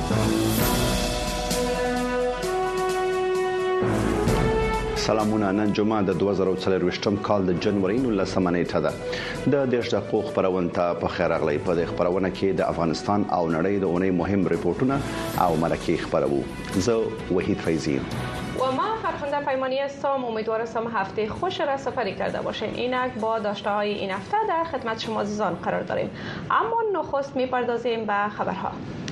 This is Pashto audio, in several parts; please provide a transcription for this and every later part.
سلامونه. نن جمعه د 2024م کال د جنوري 19 نیټه ده. د 10 دقیقو خبرونه ته په خیر راغلی. په دې خبرونه کې د افغانستان او نړۍ د اونۍ مهم ریپورتونه او مرکه خبرو. زه وحید فیضی و ما فرخنده پیمانی هستم. امیدوارم هفته خوش را سپری کرده باشین. اینک با داشته های این هفته در خدمت شما عزیزان قرار داریم. اما نخست میپردازیم به خبرها.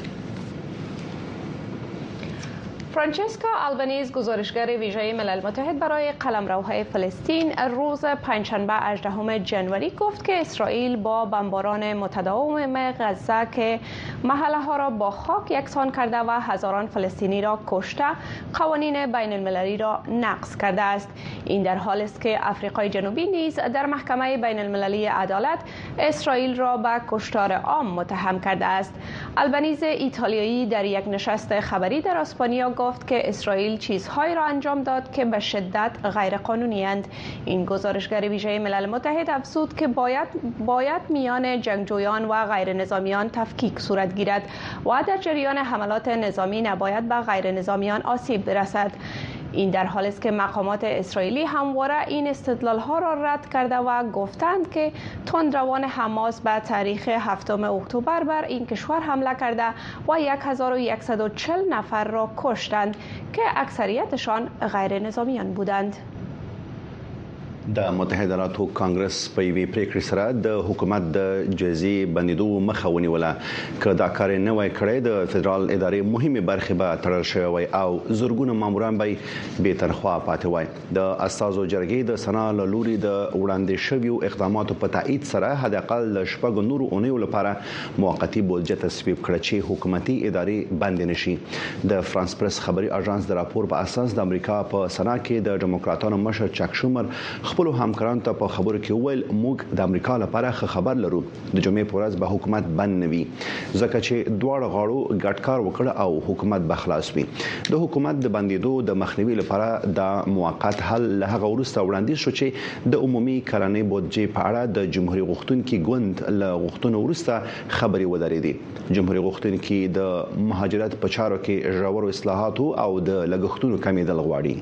فرانچسکا آلبانیز، گزارشگر ویژه ملل متحد برای قلمروهای فلسطین، روز پنجشنبه 18 جنوری گفت که اسرائیل با بمباران متداوم غزه که محله ها را با خاک یکسان کرده و هزاران فلسطینی را کشته، قوانین بین المللی را نقض کرده است. این در حالی است که آفریقای جنوبی نیز در محکمه بین المللی عدالت اسرائیل را به کشتار عام متهم کرده است. آلبانیز ایتالیایی در یک نشست خبری در اسپانیا گفت که اسرائیل چیزهایی را انجام داد که به شدت غیرقانونی اند. این گزارشگر ویژه ملل متحد افزود که باید میان جنگجویان و غیر نظامیان تفکیک صورت گیرد و در جریان حملات نظامی نباید به غیر نظامیان آسیب برسد. این در حالی است که مقامات اسرائیلی همواره این استدلال‌ها را رد کرده و گفتند که تندروان حماس به تاریخ 7 اکتبر بر این کشور حمله کرده و 1140 نفر را کشتند که اکثریتشان غیر نظامیان بودند. د متحده ایالاتو کانګرس په یوې پریکړې سره د حکومت د جزیي بندیدو مخه ونیوله. که دا کار نه وای کړی د فدرال ادارې مهمه برخه به تړل شوی وای او زورګونه ماموران به بې تنخواه پاتې وای. د استازو جرګې د سنا له لوري د وړاندې شویو اقداماتو په تایید سره حد اقل شپږ نورو اونیو لپاره موقتی بودجه تصویب کړ چې حکومتي ادارې بند نشي. د فرانس پریس خبري اژانس د راپور په اساس د امریکا په سنا کې د ډیموکراتانو مشر چک شومر خپل همکارانو ته په خبرو کې ویل موږ د امریکا لپاره خبر لرو د جمعې په ورځ به حکومت بند نوي ځکه چې دواړه غاړو ګډ کار وکړ او حکومت به خلاص وي. د حکومت د بندیدو د مخنیوي لپاره د موقت حل له هغه وروسته وړاندیز شو چې د عمومي کلنۍ بودجې په اړه د جمهوریت غوښتونکو ګوند له غوښتنو وروسته خبري ودرېدي. جمهوریت غوښتونکو د مهاجرت په چارو کې ژورو اصلاحاتو او د لګښتونو کمیدل غواړي.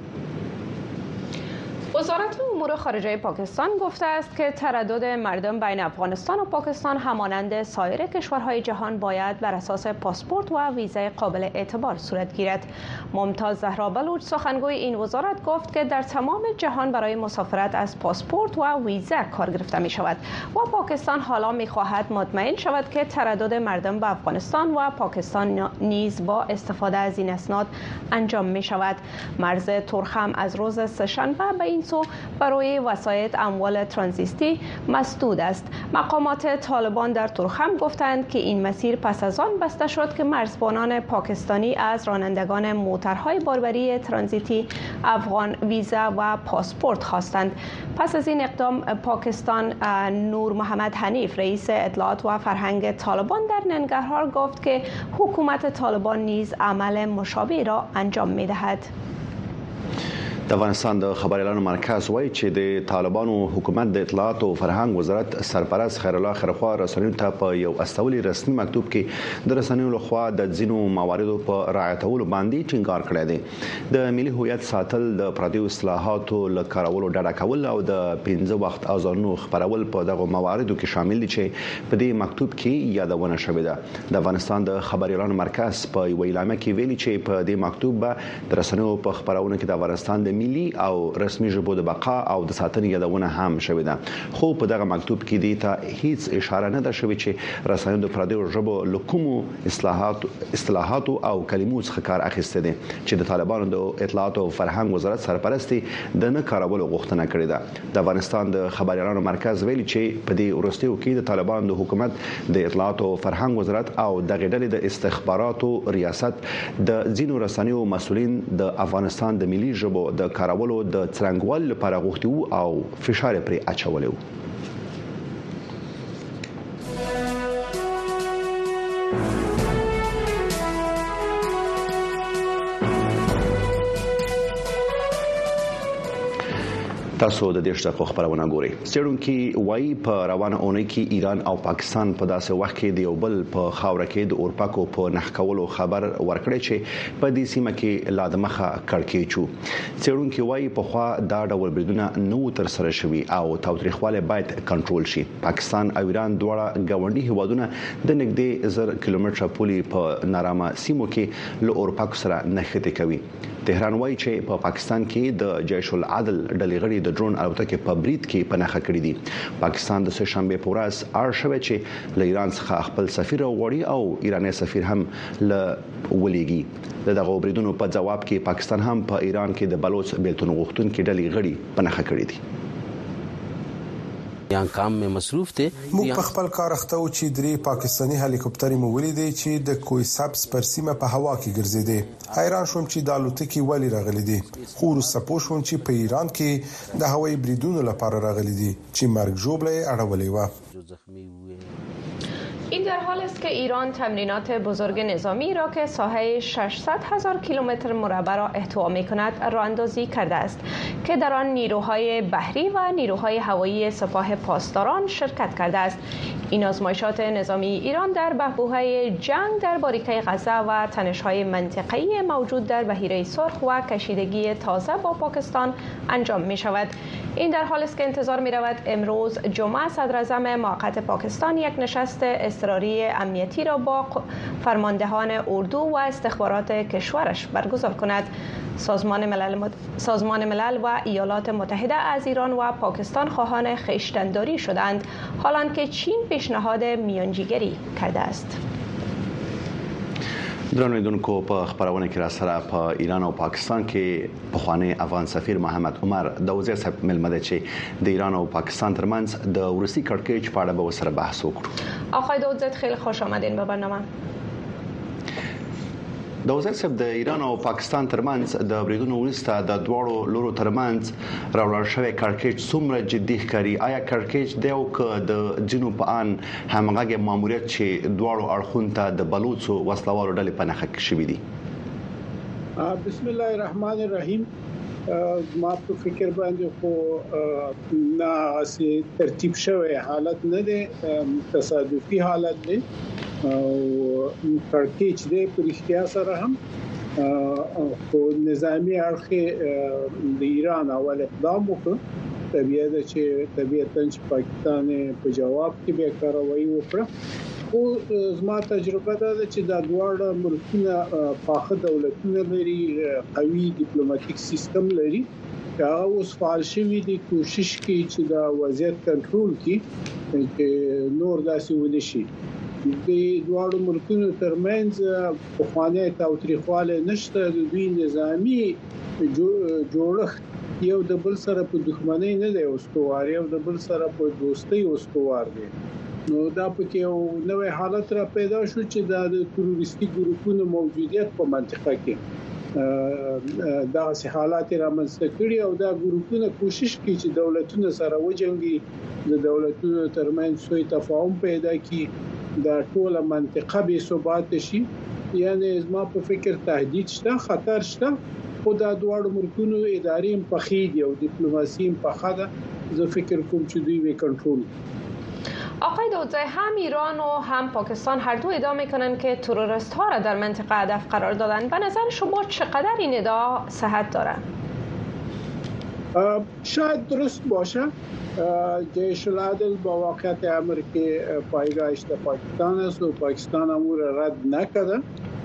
وزارت امور خارجه پاکستان گفته است که تردد مردم بین افغانستان و پاکستان همانند سایر کشورهای جهان باید بر اساس پاسپورت و ویزای قابل اعتبار صورت گیرد. ممتاز زهرا بلوچ سخنگوی این وزارت گفت که در تمام جهان برای مسافرت از پاسپورت و ویزا کار گرفته می شود و پاکستان حالا می خواهد مطمئن شود که تردد مردم به افغانستان و پاکستان نیز با استفاده از این اسناد انجام می شود. مرز ترخم از روز سه‌شنبه به این سو برای وسایط اموال ترانزیتی مسدود است. مقامات طالبان در ترخم گفتند که این مسیر پس از آن بسته شد که مرزبانان پاکستانی از رانندگان موترهای باربری ترانزیتی افغان ویزا و پاسپورت خواستند. پس از این اقدام پاکستان نور محمد حنیف رئیس اطلاعات و فرهنگ طالبان در ننگرهار گفت که حکومت طالبان نیز عمل مشابه را انجام می‌دهد. د افغانستان د خبريالانو مرکز وایي چې د طالبانو حکومت د اطلاعات او فرهنګ وزارت سرپرست خیر الله خیرخوا رسنیو ته په یو استولي رسمي مکتوب کې د رسنیو لخوا د ځینو مواردو په رعایتولو باندې ټینګار کړی دی. د ملي هویت ساتل، د پردیو اصلاحاتو له کارولو ډډه کول او د 15 وخت اذانونو خبرول په دغه مواردو کې شامل دي چې په دې مکتوب کې یادونه شوې ده. د افغانستان د خبريالانو مرکز په یو اعلامیه کې ویلي چې په دې مکتوب به د رسنیو په خبرونه کې د افغانستان د ملي او رسمي ژبو د بقا او د ساتنې یادونه هم شوې ده. خو په دغه مکتوب کې دی ته هیڅ اشاره نه ده شوې چې رسنیو د پردیو ژبو لکومو اصلاحات او کلمو څخه کار اخیسته دي چې د طالبانو د اطلاعات او فرهنګ وزارت سرپرستی د نه کارولو غوښتنه کړې ده. د افغانستان د خبريالانو مرکز ویلي چې په دې وروستیو کې د طالبانو د حکومت د اطلاعات او فرهنګ وزارت او د غډلې د استخباراتو ریاست د ځینو رسنیو مسولین د افغانستان د ملي ژبو د کارولو د څرنګوالي لپاره غوښتي وو او فشار پرې اچولی وو. تاسو د دې شته خبرونه ګورئ. څېړونکي وایي په روانه اونۍ کې ایران او پاکستان په داسې وخت کې د یو بل په خاوره کې د اورپاکو په نښ کولو خبر ورکړی چې په دې سیمه کې لا د مخه کړکېچ وو. څېړونکي وایي په خوا دا ډول بریدونه نو تر سره شوي او تاوتریخوالی باید کنټرول شي. پاکستان او ایران دواړه ګاونډي هیوادونه د نږدې 1000 کیلومتره پولې په نارامه سیمو کې له اورپاکو سره نښتې کوي. تهران وایي چې په پاکستان کې د جیش العدل ډلې غړي د ډرون الوتکې په برید کې پناهه کړې دي. پاکستان د سه شنبه په ورځ اړ شوی چې له ایران څخه خپل سفیر وغواړي او ایراني سفیر هم له ولېږي. دغه بریدونو په جواب کې پاکستان هم په ایران کې د بلوچ بیلتون غوښتونکو ډلې غړي پناهه کړې دي. یا کام میں مصروف ته موږ په خپل کار اخته و چې درې پاکستاني هلیکوپټرې مو ولیدې چې د کوی سبز پر سیمه په هوا کې ګرځېدې. حیران شوم چې د الوتکې ولی راغلي دي. خو وروسته پوه شوم چې په ایران کې د هوایي بریدونو لپاره راغلي دي چې مرګ ژوبله اړولې و. این در حال است که ایران تمرینات بزرگ نظامی را که ساحه 600,000 کیلومتر مربع را احتوا می‌کند راه اندازی کرده است که در آن نیروهای بحری و نیروهای هوایی سپاه پاسداران شرکت کرده است. این آزمایشات نظامی ایران در بحبوحه جنگ در باریکه غزه و تنش‌های منطقه‌ای موجود در بحیره سرخ و کشیدگی تازه با پاکستان انجام می‌شود. این در حال است که انتظار می‌رود امروز جمعه صدر اعظم موقت پاکستان یک نشست اضطراری امنیتی را با فرماندهان اردو و استخبارات کشورش برگزار کند. سازمان ملل و ایالات متحده از ایران و پاکستان خواهان خویشتن‌داری شدند، حالان که چین پیشنهاد میانجیگری کرده است. درنویدونکو په خبرونه کې را سره په ایران او پاکستان کې پخوانی افغان سفیر محمد عمر د وزیر صاحب ملمده چې د ایران او پاکستان ترمنځ د ورسی کړکېچ په اړه به وسره بحث وکړو. آقای داودزاده خیلی خوش آمدین به برنامه. د وزیر صاحب د ایران او پاکستان ترمنځ د بریدونو وروسته د دواړو لورو ترمنځ راولاړ شوی کړکېچ څومره جدي ښکاري؟ آیا کړکېچ دی او که د جنوب په ان همغږی ماموریت چې دواړو اړخونو ته د بلوچو وسلوالو ډلې په نښه شوي دي؟ بسم الله الرحمن الرحیم. ما په فکر باندې خو نه اسی ترتیب شوی حالت نه دی، تصادفي حالت دی او کړکېچ دی په رښتیا سره هم. خو نظامی اړخ د ایران اول اقدام وکړ، طبيعه چې پاکستان په جواب کې به کاروایی وکړه. خو زما تجربه ده چې دا دواړه ملکونه پاخه دولتونه لري، قوي ډیپلوماټیک سیستم لري. دا اوس فعال شوی دي کوشش کوي چې دا وضعیت کنټرول کړي چې نور داسې ونه شي. د دواړو ملکونو ترمنځ په خوانه تاوتریخواله نشته. د دوی نظامی جوړښت یو د بل سره په دښمنۍ نه دی اوستوار، یو د بل سره په دوستۍ اوستوار دی. نو دا پکې یو نوې حالت را پیدا شو چې د تروریستي ګروپونو موجودیت په منطقه کې دا سه حالات را منځته کړي او دا ګروپونه کوشش کوي چې دولتونو سره وجنګي، د دولتونو ترمنځ سوء تفاهم پیدا کړي، دا ټوله منطقه به ثبات شي. یعنی زما په فکر تهدید شته، خطر شته، خو دا دواړو ملکونو ادارې په خېږي او ډیپلوماسي په خاله. زه فکر کوم چې دوی به کنټرول. آقای داودزاده، هم ایران و هم پاکستان هر دو ادعا میکنن که تروریست ها را در منطقه هدف قرار دادن. به نظر شما چقدر این ادعا صحت داره؟ شاید درست باشه. جیش العدل با واقعیت امریکای پایگاهش در پاکستان است و پاکستان امور رد نکرده.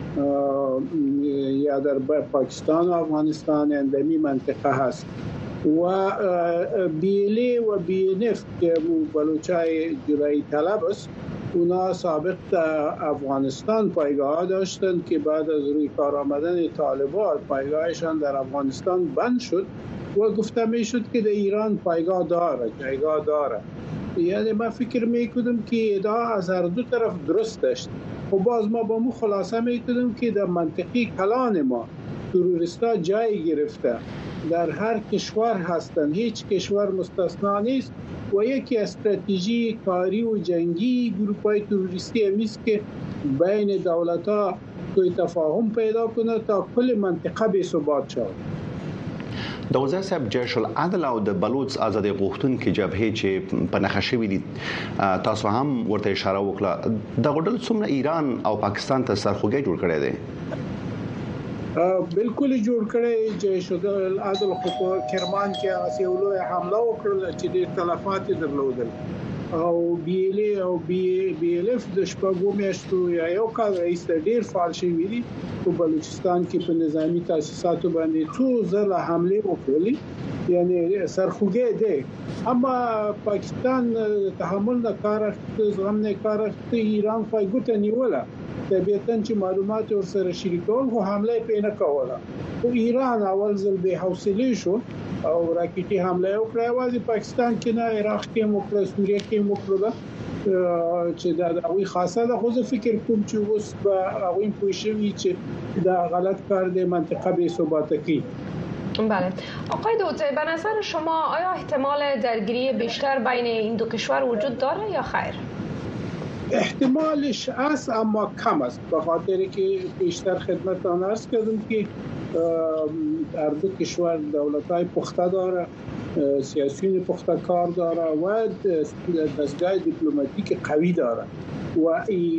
یا در پاکستان و افغانستان اندمی منطقه هست و بیلی و بینفت که بلوچای جلایی طلب است، اونا سابق افغانستان پایگاه داشتند که بعد از روی کار آمدن طالبان پایگاهشان در افغانستان بند شد و گفته می شد که در ایران پایگاه داره، جایگاه داره. یعنی من فکر میکنم که ادعا از هر دو طرف درست است. و باز ما با مو خلاصه میکنم که در منطقه کلان ما تروریستا جای گرفته، در هر کشور هستند، هیچ کشور مستثنا نیست و یکی استراتژی کاری و جنگی گروپ‌های تروریستی همیست که بین دولت‌ها توی تفاهم پیدا کنه تا کل منطقه به ثبات شود. د وزیر صاحب جيش العدل او د بلوچ ازادي غوښتونکو جبهې چې په نخښوي دي تاسو هم ورته اشاره وکړه د غډل څومره ایران او پاکستان ته سرخوږی جوړ کړی دی بالکل جوړ کړی جيش العدل خو کرمان کې اسیولو حمله وکړه چې د تلفات درلودل او بي ال اف د شپږو میاشتو یا یو کال رئیس ډیر فعال شوی دی په بلوچستان کې په نظامی تاسیساتو باندې څو ځله حمله وکړي یعنی سرخوږی دی اما پاکستان تحمل نه کار زغم نه کار ایران فایګوت نیوله طبيعتاً چې معلومات ورسره شریکول خو حمله پې نه کوله او ایران اول ځل به حوصله شو او راکټي حمله وکړه وازي پاکستان کې نه عراق کې موکړه سوریه کې موکړه چې دا اوی خاصه ده خو زه فکر کوم چې اوس به اوی پوښوي چې دا غلط کار دی منطقه به ثبات کی. بله آقای دوزی به نظر شما آیا احتمال درگیری بیشتر بین این دو کشور وجود داره یا خیر؟ احتمالش است اما کم است به خاطر که بیشتر خدمتتان عرض کردم که هر دو کشور دولت‌های پخته داره سیاسیون پخته کار داره و دستگاه دیپلماتیک قوی داره و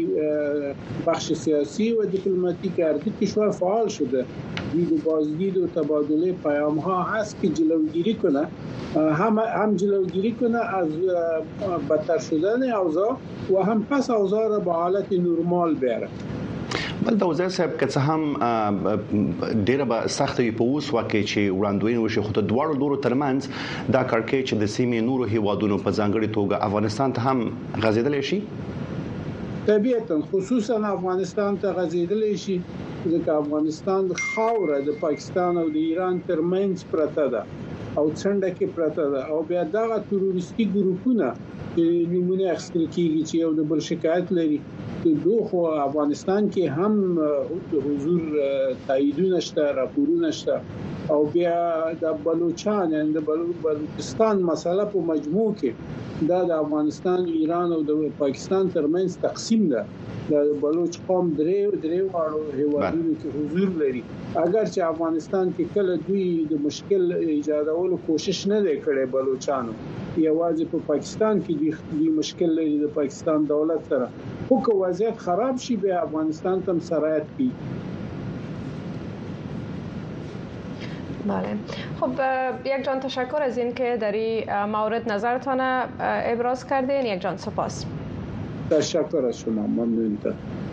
بخش سیاسی و دیپلماتیک هر دو کشور فعال شده دید و بازدید و تبادله پیام ها هست که جلوگیری کنه هم جلوگیری کنه از بدتر شدن اوضاع و هم پس اوضاع را به حالت نرمال بیاره. بل د وزیر صاحب که څه هم ډیره به سخت وي په اوس وخت کې چې وړاندوین وشي خو د دواړو لورو ترمنځ دا کړکېچ د سیمې نورو هیوادونو په ځانګړي توګه افغانستان ته هم غځېدلی شي طبيعتاً خصوصا افغانستان ته غځېدلی شي ځکه افغانستان خاوره د پاکستان او د ایران ترمنځ پرته ده او څنډه کې پرته ده او بیا دغه تروریستي ګروپونه چې نمونه اخیستل کیږي چې یو د بل شکایت لري دوه افغانستان کې هم حضور تاییدونه شته راپورونه شته او بیا د بلوچستان د بلوچستان مسله په مجموع کې دا د افغانستان ایران او د پاکستان ترمنځ تقسیم ده د بلوچ قوم درې واړو هیوادونو کې حضور لري اگر چې افغانستان کې کله دوی د مشکل ایجادولو کوشش نه وکړي بلوچستانو یوازې په پاکستان کې د مشکل لري د پاکستان دولت سره خو که وضعیت خراب شي به افغانستان تم سرایت کی. بله خب یک جان تشکر از این که در این مورد نظرتان ابراز کردین. یک جان سپاس. تشکر از شما ممنون.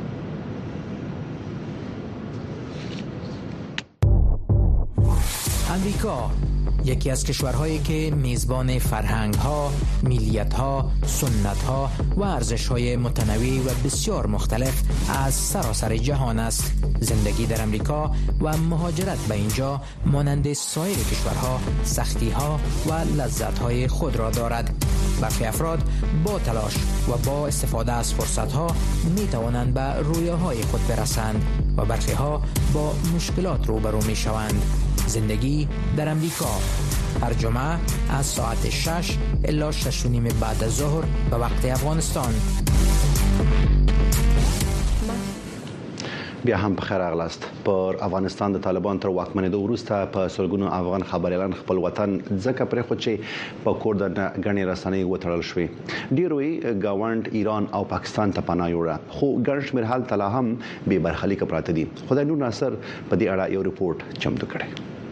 امریکا یکی از کشورهایی که میزبان فرهنگ‌ها، ملیت‌ها، سنت‌ها و ارزش‌های متنوع و بسیار مختلف از سراسر جهان است. زندگی در امریکا و مهاجرت به اینجا مانند سایر کشورها سختی‌ها و لذت‌های خود را دارد. برخی افراد با تلاش و با استفاده از فرصت‌ها می‌توانند به رویاهای خود برسند و برخی‌ها با مشکلات روبرو می‌شوند. زندگی در امریکا هر جمعه از ساعت 6 الی 6:30 بعد از ظهر به وقت افغانستان. بیا هم بخیر اغلاست. پر افغانستان د طالبان تر واکمنېدو وروسته په سلګونو افغان خبريالان خپل وطن ځکه پرې خو چې په کور د غني رسنۍ وټړل شوې. ډیروي گاوند ایران او پاکستان ته پناه یوړه خو ګرځ مرحل تلا هم به برخلیک پراته دي. خدای نور ناصر په دې اړه یو ریپورت چمتو کړی.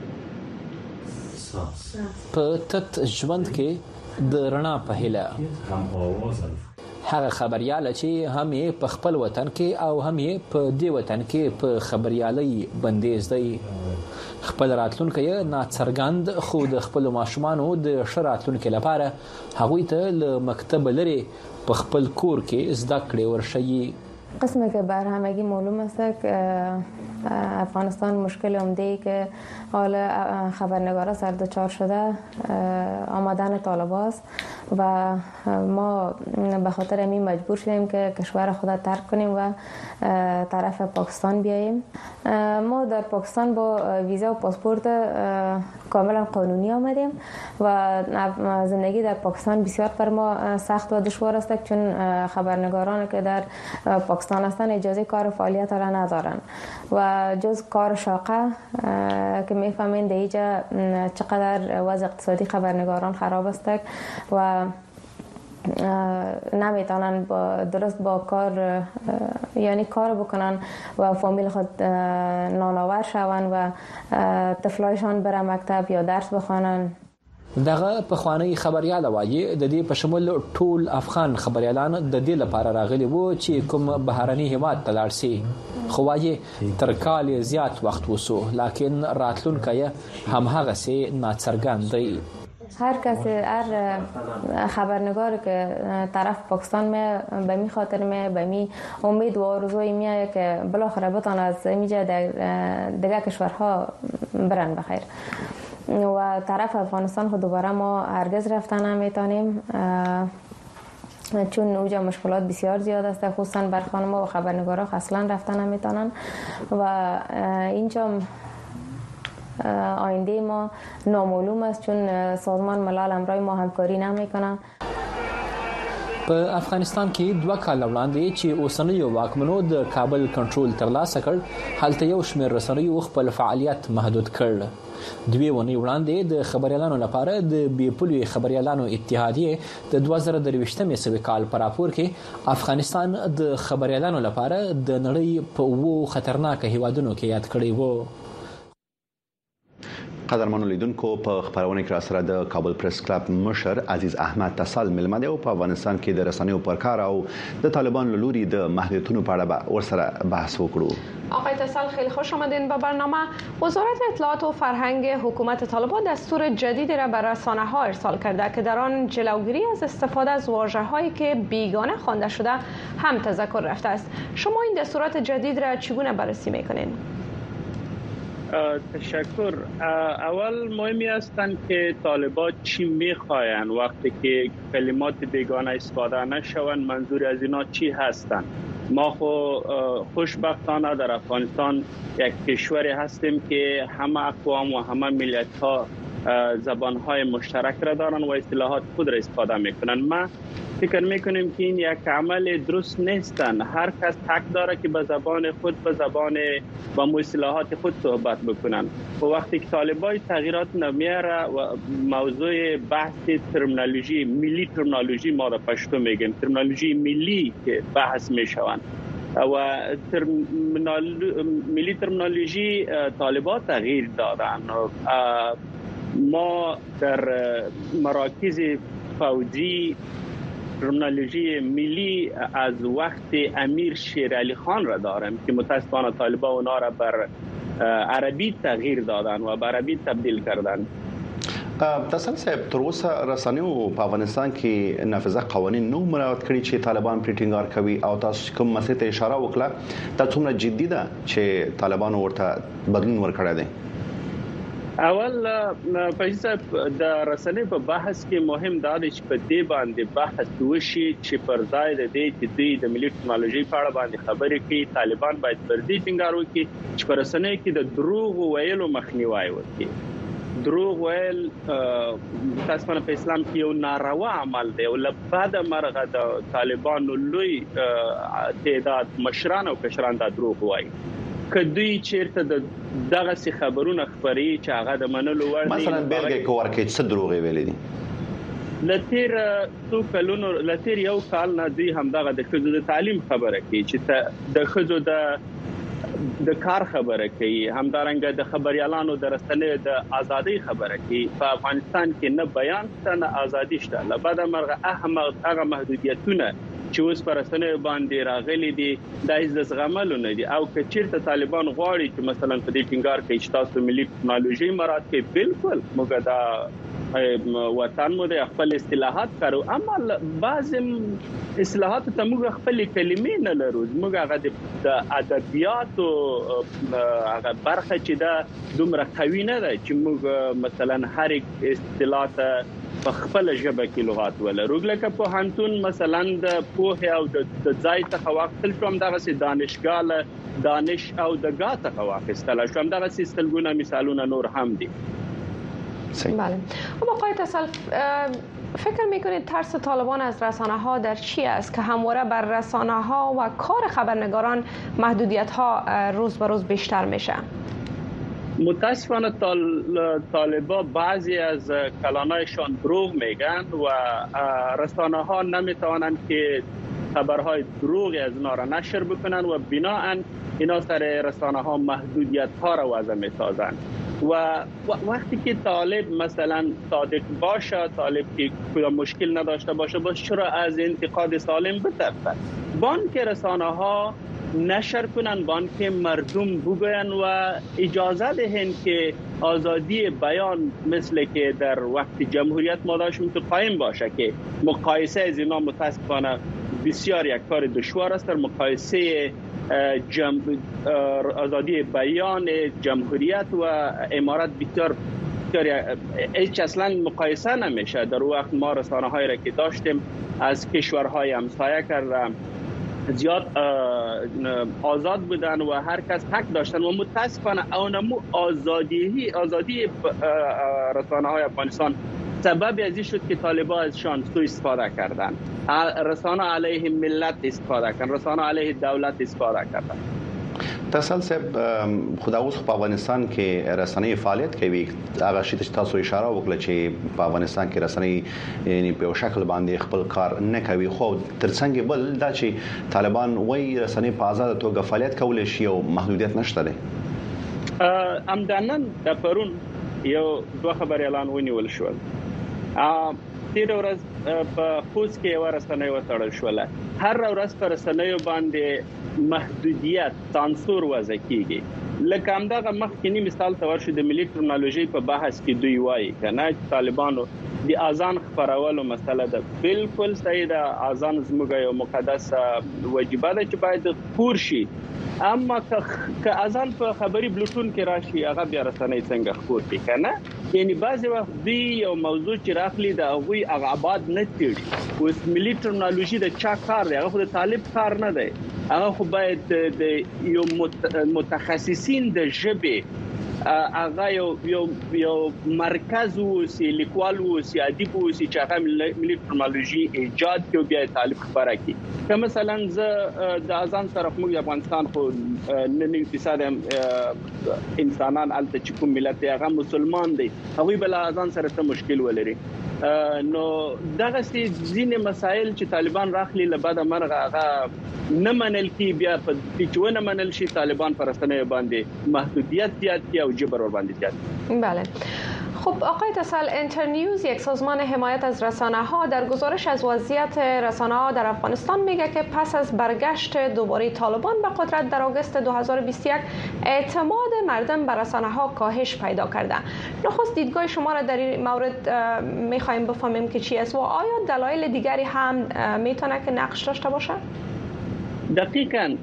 په تت ژوند کې د رڼا په هیله هغه خبريال چې هم یې په خپل وطن کې او هم یې په دې وطن کې په خبريالي بندیز دی. خپل راتلونکي ناڅرګند خو د خپل ماشومانو د شراتلونکو لپاره هغوی ته له مکتب لري په خپل کور کې زده کړې ورشي. قسمی که بر همگی معلوم است که افغانستان مشکل عمده‌ای که حال خبرنگارا سر دچار شده آمدن طالبان است و ما به خاطر همین مجبور شدیم که کشور خود ترک کنیم و طرف پاکستان بیاییم. ما در پاکستان با ویزا و پاسپورت کاملا قانونی آمدیم و زندگی در پاکستان بسیار بر ما سخت و دشوار است، چون خبرنگاران که در پاکستان هستند اجازه کار و فعالیت را ندارند و جز کار شاقه که میفهمین در اینجا چقدر وضع اقتصادی خبرنگاران خراب است و نمیتونن درست با کار یعنی کار بکنن و فامیل خود نانآور شون و طفلایشان بره مکتب یا درس بخوانن. دغه پخوانی خبريال وایي د دې په شمول ټول افغان خبريالان د دې لپاره راغلي وو چې کوم بهرني هیواد ته لاړ شي، خو وایي تر کال زیات وخت وسو، لکن راتلونکی هم هغه سي ناڅرګند دی. هر کسی هر خبرنگار که طرف پاکستان می به می خاطر می به می امید و آرزوی میه که بالاخره بتان از اینجا دیگه کشورها برن بخیر و طرف افغانستان خود دوباره ما هرگز رفتن نمیتونیم، چون اونجا مشکلات بسیار زیاد است، خصوصا بر خانم‌ها و خبرنگارا اصلا رفتن نمیتونن و اینجا آینده ما نامعلوم است، چون سازمان ملل همراه ما همکاری نمیکنه. په افغانستان کې 2 کال وړاندې چې اوسنیو واکمنو د کابل کنټرول ترلاسه کړ، هلته یو شمېر رسنیو خپل فعالیت محدود کړ. 2 ونې وړاندې د خبريالانو لپاره د بیپولي خبريالانو اتحادیه د 2023 سوي کال پر راپور کې افغانستان د خبريالانو لپاره د نړۍ په 2 خطرناک هیوادونو کې یاد کړی وو. قدرمنو لیدونکو په خبرونه کې را سره د کابل پریس کلب مشر عزیز احمد تسل ملمه دی او په افغانستان کې د رسنیو پر کار او د طالبان لوري د محدودیتونو په اړه ورسره بحث وکړو. آقای تسل خیلی خوش آمدین به برنامه. وزارت اطلاعات و فرهنگ حکومت طالبان دستور جدیدی را به رسانه‌ها ارسال کرده که در آن جلوگیری از استفاده از واژه‌هایی که بیگانه خوانده شده هم تذکر رفته است. شما این دستورات جدید را چگونه بررسی می‌کنین؟ تشکر. اول مهمی هستند که طالبان چی میخواین وقتی که کلمات بیگانه استفاده نشوند، منظور از اینا چی هستند. ما خوشبختانه در افغانستان یک کشوری هستیم که همه اقوام و همه ملت ها زبان های مشترک را دارن و اصطلاحات خود را استفاده میکنن. ما فکر میکنیم که این یک عمل درست نیستن. هر کس حق داره که به زبان خود با اصطلاحات خود صحبت بکنن و وقتی که طالبان تغییرات نمیاره و موضوع بحث ترمینولوژی ملی، ترمینولوژی ما را پشتو میگیم، ترمینولوژی ملی که بحث میشوند و ملی ترمینولوژی طالبان تغییر دادن. ما در مراکز فوجی ترمینولوژی ملی از وقت امیر شیر علی خان را داریم که متاسفانه طالبان اونا را بر عربی تغییر دادن و بر عربی تبدیل کردن. تاسو صاحب تر اوسه رسنیو په افغانستان کې نافذه قوانین نو مراعات کړي چې طالبان پریټینګار کوي او تاسو کوم مسئله ته اشاره وکړه دا څومره جدي ده چې طالبان ورته بدلون ورکړی دی؟ اول فیصد د رسنۍ په بحث کې مهم دا دی چې په دې باندې بحث وشي چې پر ځای د دې چې د ملي ټکنالوژي په اړه باندې خبرې کوي، طالبان باید پر دې ټینګار وکړي چې په رسنۍ کې د دروغ ویلو مخنیوي وکړي. دروغ ویل تاسو په اسلام کې یو ناروا عمل دی او لبعد مرغه د طالبانو لوی تعداد مشران او کشران دا دروغ وایي. کدی چیرته دغه څه خبرونه خبري چې هغه د منلو وړ دي. مثلا بیلګه کو ورکې څه دروغ ویلې دي؟ لتیر څو کلونو لتیر یو کال نه دی هم دغه د خزو د تعلیم خبره کوي چې د خزو د کار خبره کوي، همدارنګه د خبريالانو د رسنیو د ازادي خبره کوي. په افغانستان کې نه بیان شته نه ازادي شته، لبعد مرغه هغه محدودیتونه چې اوس پر رسنیو باندې راغلي دي د زغملو نه دي. او که چیرته طالبان غواړي چې مثلا په دې ټینګار کې چې تاسو ملي ټکنالوژي مراد کې بالکل موږ دا وطن مو د خپل اصطلاحات کارو، اما بعض اصطلاحات ته موږ خپل کلمې نه لرو. موږ هغه د ادبیات او هغه برخه چې دا دومره قوي نه ده چې موږ مثلا هر اصطلاح په خپل ژبه کې لغات ولرو. لکه په هانتون مثلا د پوهه او د ځای څخه واخیستل شو، همدغه سي دانشګاه دانش او د ګا څخه واخیستل شو، همدغه سي ستلګونه مثالونه نور هم دي. بله. اما آقای تسل، فکر میکنید ترس طالبان از رسانه ها در چی است که همواره بر رسانه ها و کار خبرنگاران محدودیت ها روز به روز بیشتر میشه؟ متاسفانه طالبان بعضی از کلانایشان دروغ میگن و رسانه ها نمیتوانند که خبرهای دروغ از اینا را نشر بکنن و بناهن اینا سر رسانه ها محدودیت ها را وضع میسازند. و وقتی که طالب مثلا صادق باشه، طالب که کدام مشکل نداشته باشه چرا از انتقاد سالم بترسد؟ بانک رسانه ها نشر کنن، بانک مردم بگوین و اجازه دهند که آزادی بیان مثل که در وقت جمهوریت ما داشتیم تو قائم باشه، که مقایسه از اینا متاسفانه بسیار یک کار دشوار است. در مقایسه آزادی بیان، جمهوریت و امارت بسیار هیچ اصلا مقایسه نمیشه. در وقت ما رسانه هایی را که داشتیم از کشورهای همسایه کردم زیاد آزاد بودن و هر کس حق داشتن و متاسفانه اونمو آزادی رسانه های افغانستان سبب ازی شد که طالبان ازشان سوء استفاده کردن. رسانه علیه ملت استفاده کردن، رسانه علیه دولت استفاده کردن. تسل صاحب، خدا اوس په افغانستان کې رسنۍ فعالیت کوي. هغه شی چې تاسو اشاره وکړه چې په افغانستان کې رسنۍ یعنی په شکل باندې خپل کار نه کوي، خو ترڅنګ بل دا چې طالبان وایي رسنۍ په آزاد توګه فعالیت کولای شي او محدودیت نشته دی. امدانن د پرون یو دوه خبر اعلان ونیول شو. تیر ورځ په خوست کې یو رسنۍ وتړل شو. هر ورځ پر رسنیو باندې محدودیت سانسور وضع کیږي. لکه همدغه مخکینی مثال تور شو د ملي ټرمینالوژي په بحث کې دوی وایي کنه طالبانو د اذان خبرولو مسله ده. بالکل صحیح ده، اذان زموږ یو مقدس واجبه ده چې باید خور شي، اما که اذان په خبري بلوټون کې راشي هغه بیا رسنۍ څنګه خور کی کنه. یعنی بعضی وخت دی یو موضوع چې راخلی دا هغه آباد نه تیړي. اوس ملي ټرمینالوژي د چا کار دی؟ هغه خو د طالب کار نه دی. هغه خو باید د یو متخصصین د ژبه هغه یو مرکز وسی، لیکوال وسی، ادیب وسی چې هغه ملي ټرمینالوژي ایجاد کوي بیا طالب خبره کوي. که مثلا زه د اذان سره موږ افغانستان خو 90% انسانان الته چې کوم ملت هغه مسلمان دي، هغه بل اذان سره ته مشکل ولري. نو دغه سي ځینې مسایل چې طالبان راخلي لبعد مرغه هغه نه منل کی، بیا په چې نه منل شي طالبان پر رسنیو باندې محدودیت زیات کی او جبر ور باندې زیات. بله. خب آقای تسل، انترنیوز یک سازمان حمایت از رسانه ها در گزارش از وضعیت رسانه ها در افغانستان میگه که پس از برگشت دوباره طالبان به قدرت در آگوست 2021 اعتماد مردم به رسانه ها کاهش پیدا کرده. نخست دیدگاه شما را در این مورد میخوایم بفهمیم که چی است و آیا دلایل دیگری هم میتونه که نقش داشته باشه؟ دقیقاً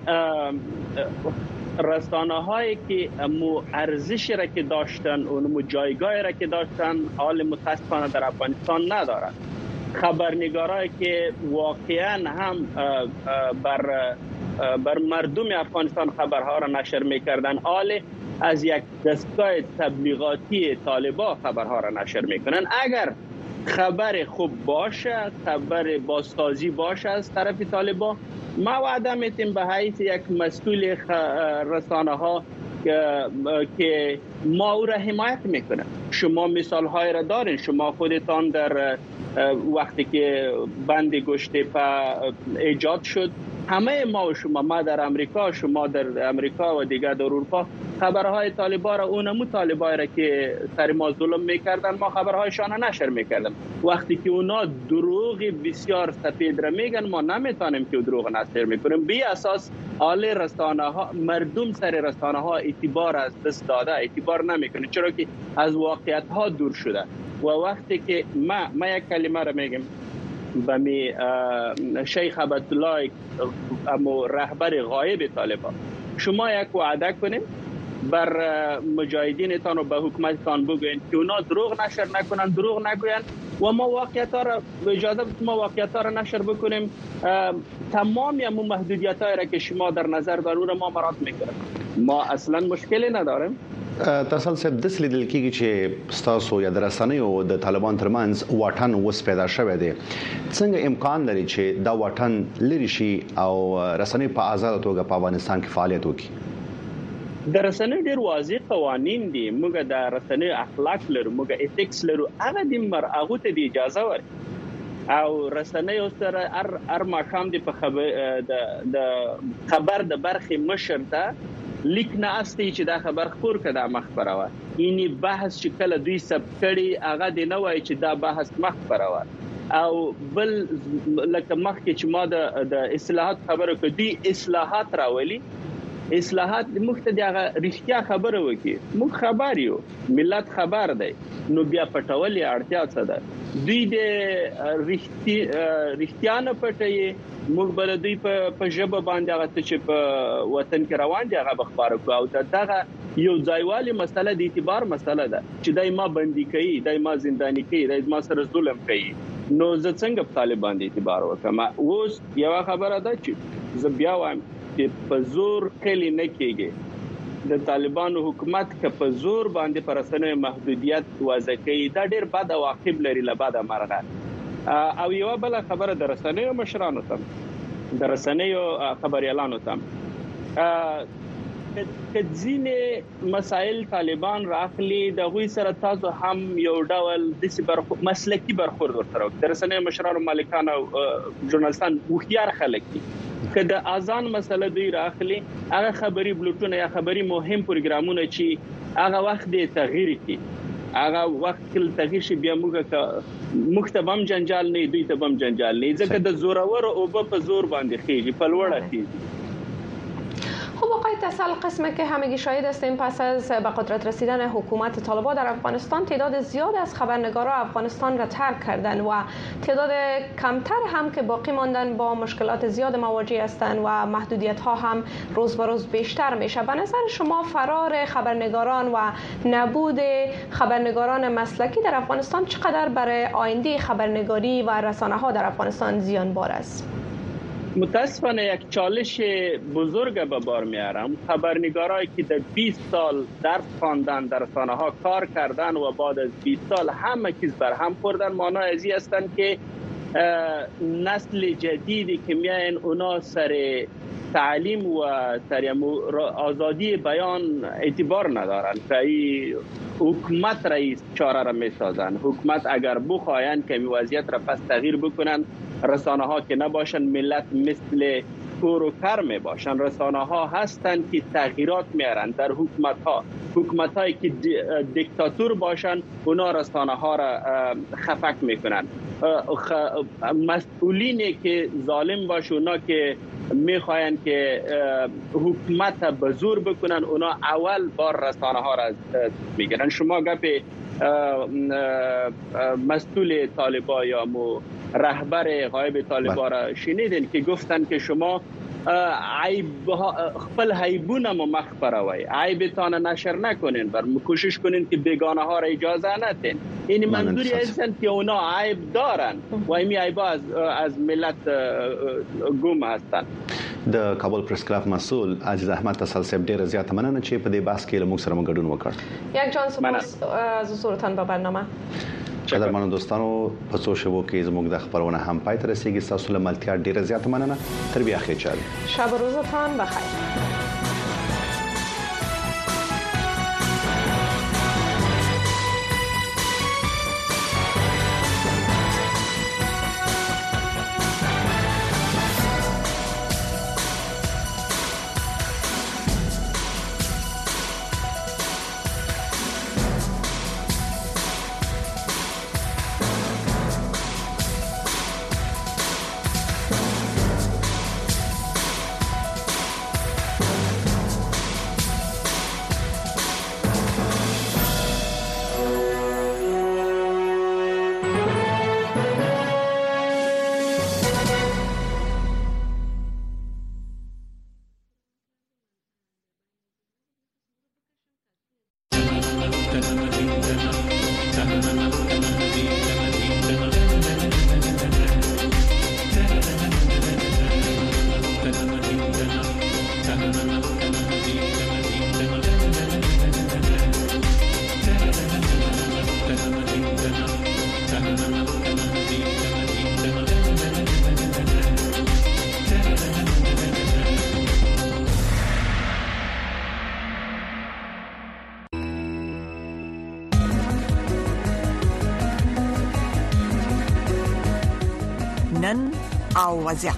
رسانه هایی که ارزشی را که داشتن و جایگاهی را که داشتن حال متاسفانه در افغانستان ندارند. خبرنگارایی که واقعا هم بر مردم افغانستان خبرها را نشر میکردن، حال از یک دستگاه تبلیغاتی طالبان خبرها را نشر میکنن. اگر خبر خوب باشه، خبر بازسازی باشه از طرف طالبان، ما وعده میتیم به حیث یک مسئول رسانه ها که ما او را حمایت میکنه. شما مثال های را دارین، شما خودتان در وقتی که بند گشت ایجاد شد همه ما و شما، ما در امریکا، شما در امریکا و دیگر در اروپا، خبرهای طالبان را اونمو طالبان را که سر ما ظلم میکردن ما خبرهایشان نشر میکردیم. وقتی که اونا دروغ بسیار سفید را میگن ما نمیتونیم که دروغ نشر میکنیم. بی اساس آل رسانه ها، مردم سر رسانه ها اعتبار از دست داده، اعتبار نمیکنه، چرا که از واقعیت ها دور شده. و وقتی که ما یک کلمه را میگم به می شیخ عبدالله امو رهبر غایب طالبان، شما یک وعده کنین بر مجاهدینتان و به حکومتتان بگوین که اونا دروغ نشر نکنن، دروغ نگوین و ما واقعیت‌ها را اجازه بدید ما واقعیت‌ها را نشر بکنیم. تمامی همون محدودیت‌هایی را که شما در نظر دارید ما مراعات میکنیم. ما اصلا مشکلی نداریم. تاسو صاحب د لیدل کېږي چې ستاسو یا د رسنیو د طالبان ترمنځ واټن اوس پیدا شوی دی. څنګه امکان لري چې دا واټن لري شي او رسنۍ په آزاد توګه په افغانستان کې فعالیت وکړي؟ د رسنۍ ډېر واضح قوانین دي، موږ د رسنۍ اخلاق لرو، موږ ایتکس لرو، هغه د مرغو ته د اجازه ورکړي او رسنۍ اوس سره هر ماښام د خبر د برخې مشر ته لیک نه استی چې دا خبر خبر کړه مخ پروا یعنی بحث چې کله دوی سب کړي هغه د نه وای چې دا بحث مخ پروا او بل لکه مخ کې چې ما د اصلاحات خبره کړي اصلاحات راولي اصلاحات مختدي هغه رښتیا خبره وکي موږ خبر یو ملت خبر دی نو بیا پټولې اړتیا څه ده دوی د رښتیا نه پټي موږ بل دوی په ژبه باندې هغه چې په وطن کې روان دي هغه بخبار کو او دغه یو ځایوالي مسله د اعتبار مسله ده چې دای ما بندي کوي دای ما زنداني کوي دای ما سره ظلم کوي نو زه څنګه په طالبان د اعتبار وکم اوس یو خبره ده چې زه بیا وایم چې په زور کلی نه کېږي د طالبانو حکومت که په زور باندې پر رسنۍ محدودیت وضع کوي دا ډېر بد عواقب لري لباده مرغه او یو بل خبره د رسنیو مشرانو ته د رسنیو خبريالانو ته کځینه مسائل طالبان راخلي د غوي سره تاسو هم یو ډول د مسلکی برخورد ورسره د رسنیو مشرانو مالکان او ژورنالستان وختيار خلک دي کله اذان مسله دوی راخلي هغه خبري بلوټونه یا خبري مهم پروګرامونه چې هغه وخت د تغییر کی هغه وخت کله تغییر شي بیا موږ ته بم جنجال نه دوی ته بم جنجال نه ځکه د زورور او په زور باندې خېږي په لوړه خېږي. خب آقای تسل قسمه که همگی شاهد هستیم پس از به قدرت رسیدن حکومت طالبان در افغانستان تعداد زیاد از خبرنگاران افغانستان را ترک کردند و تعداد کمتر هم که باقی ماندن با مشکلات زیاد مواجه هستند و محدودیت ها هم روز به روز بیشتر میشه. به نظر شما فرار خبرنگاران و نبود خبرنگاران مسلکی در افغانستان چقدر برای آینده خبرنگاری و رسانه ها در افغانستان زیانبار است؟ متاسفانه یک چالش بزرگ به بار میارم. خبرنگارایی که در 20 سال درس خواندن در رسانه ها کار کردن و بعد از 20 سال همه چیز بر هم خوردن معنای ازی هستند که نسل جدیدی که میاین اونا سر تعلیم و سر آزادی بیان اعتبار ندارن که حکومت رئیس چاره را میسازن. حکومت اگر بخواین که وضعیت را پس تغییر بکنن رسانه ها که نباشن ملت مثل کور و کر می باشن. رسانه ها هستن که تغییرات میارن در حکومت هایی که دیکتاتور باشن اونا رسانه ها را خفک میکنن. مسئولینی که ظالم باشه اونا که میخواین که حکومت به زور بکنن اونا اول بار رسانه ها را میگیرن. شما گپ مسئول طالبان یا رهبر غایب طالبان را شنیدین که گفتن که شما خپل عیبونه مخ پروي عیبتان نشر نکنین بر کوشش کنین که بیگانه ها را اجازه ندین. این منظوری هستن که اونا عیب دارن و این عیبا از ملت گم هستن. د کابل پریس کلاب مسئول عزیز احمد تسل صاحب ډیر زیات مننه چې په دې باس کې له موږ سره مګډون وکړ. یک جان سپاس از حضورتان په برنامه. قدرمنو دوستانو په څو شبو کې زموږ د خبرونه هم پای ته رسیدي. تاسو له ملتیا ډیره زیات مننه. تر بیا خیر چل. شب و روزتان بخیر. نن او وضعیت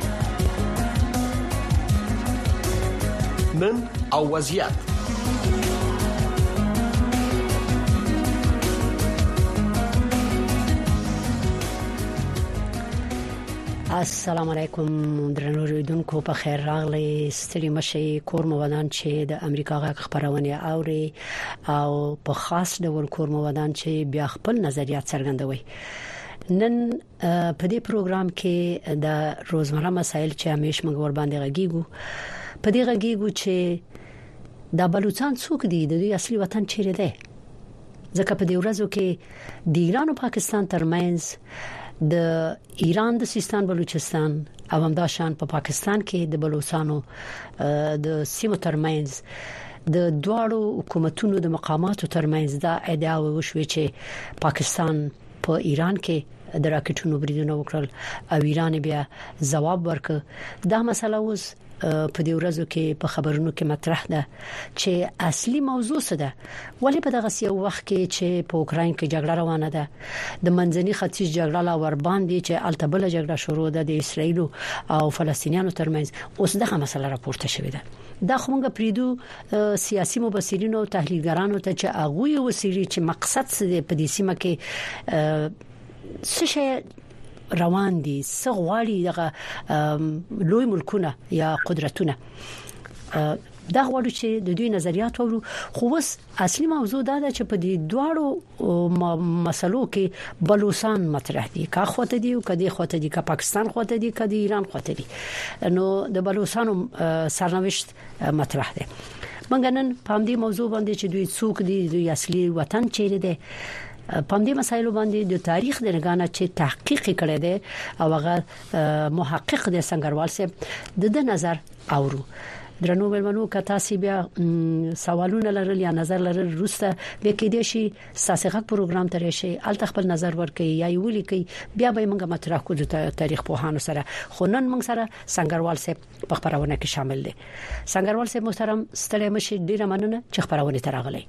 السلام علیکم درنو اوریدونکو په خیر راغلی ستړي مشي کور مو ودان چې د امریکا غږ خبرونه اوري او په خاص ډول کور مو ودان چې بیا خپل نظریات څرګندوي. نن په دې پروګرام کې د روزمره مسایل چې همیش موږ ور باندې غږیږو په دې غږیږو چې د بلوچستان څوک دي د دوی اصلي وطن چیرې دی ځکه په دې ورځو کې د ایران او پاکستان ترمنځ د ایران د سیستان بلوچستان او همداشان په پاکستان کې د بلوچستانو د سیمو ترمنځ د دواړو حکومتونو د مقاماتو ترمنځ دا ادعا وشوه چې پاکستان په ایران کې د راکټونو بریدونه وکړل او ایران بیا جواب ورکړ. دا مسله اوس په دې ورځو کې په خبرونو کې مطرح ده چې اصلي موضوع څه ده. ولې په دغه یو وخت کې چې په اوکراین کې جګړه روانه ده د منځني ختیځ جګړه لا ور باندې چې التبله جګړه شروع ده د اسرایل او فلسطینیانو ترمنځ اوس دغه مسله راپورته شوې ده. دا خو موږ پریدو سیاسي مبصرینو او تحلیلګرانو ته چې هغه وسیري چې مقصد څه دی په دې سیمه کې څه شي روان دي څه غواړي دغه لوی ملکونه یا قدرتونه دا غواړي چې د دوی نظریات ورو خو بس اصلي موضوع دا ده چې په دې دواړو مسلو کې بلوچستان مطرح دي کا خواته دي او کدي خواته دي کا پاکستان خواته دي کدي ایران خواته دي نو د بلوچستان سرنوشت مطرح ده. موږ نن په دې موضوع باندې چې دوی څوک دي دوی اصلي وطن چیرې ده په دې مسایلو باندې د تاریخ د نگانه چې تحقیق کړی دی او هغه محقق دی سنگروال صاحب د نظر اورو. درنو ملمنو کتا سی بیا سوالونه لرل یا نظر لرل روسته به کې دي شي ساسغه پروګرام ترې شي ال تخپل نظر ورکي یا یولي کوي بیا به موږ مطرح کوو د تاریخ په هانو سره خو نن موږ سره سنگروال صاحب په خبرونه کې شامل دي. سنگروال صاحب محترم ستړي مشه ډیره مننه چې خبرونه تراغلي.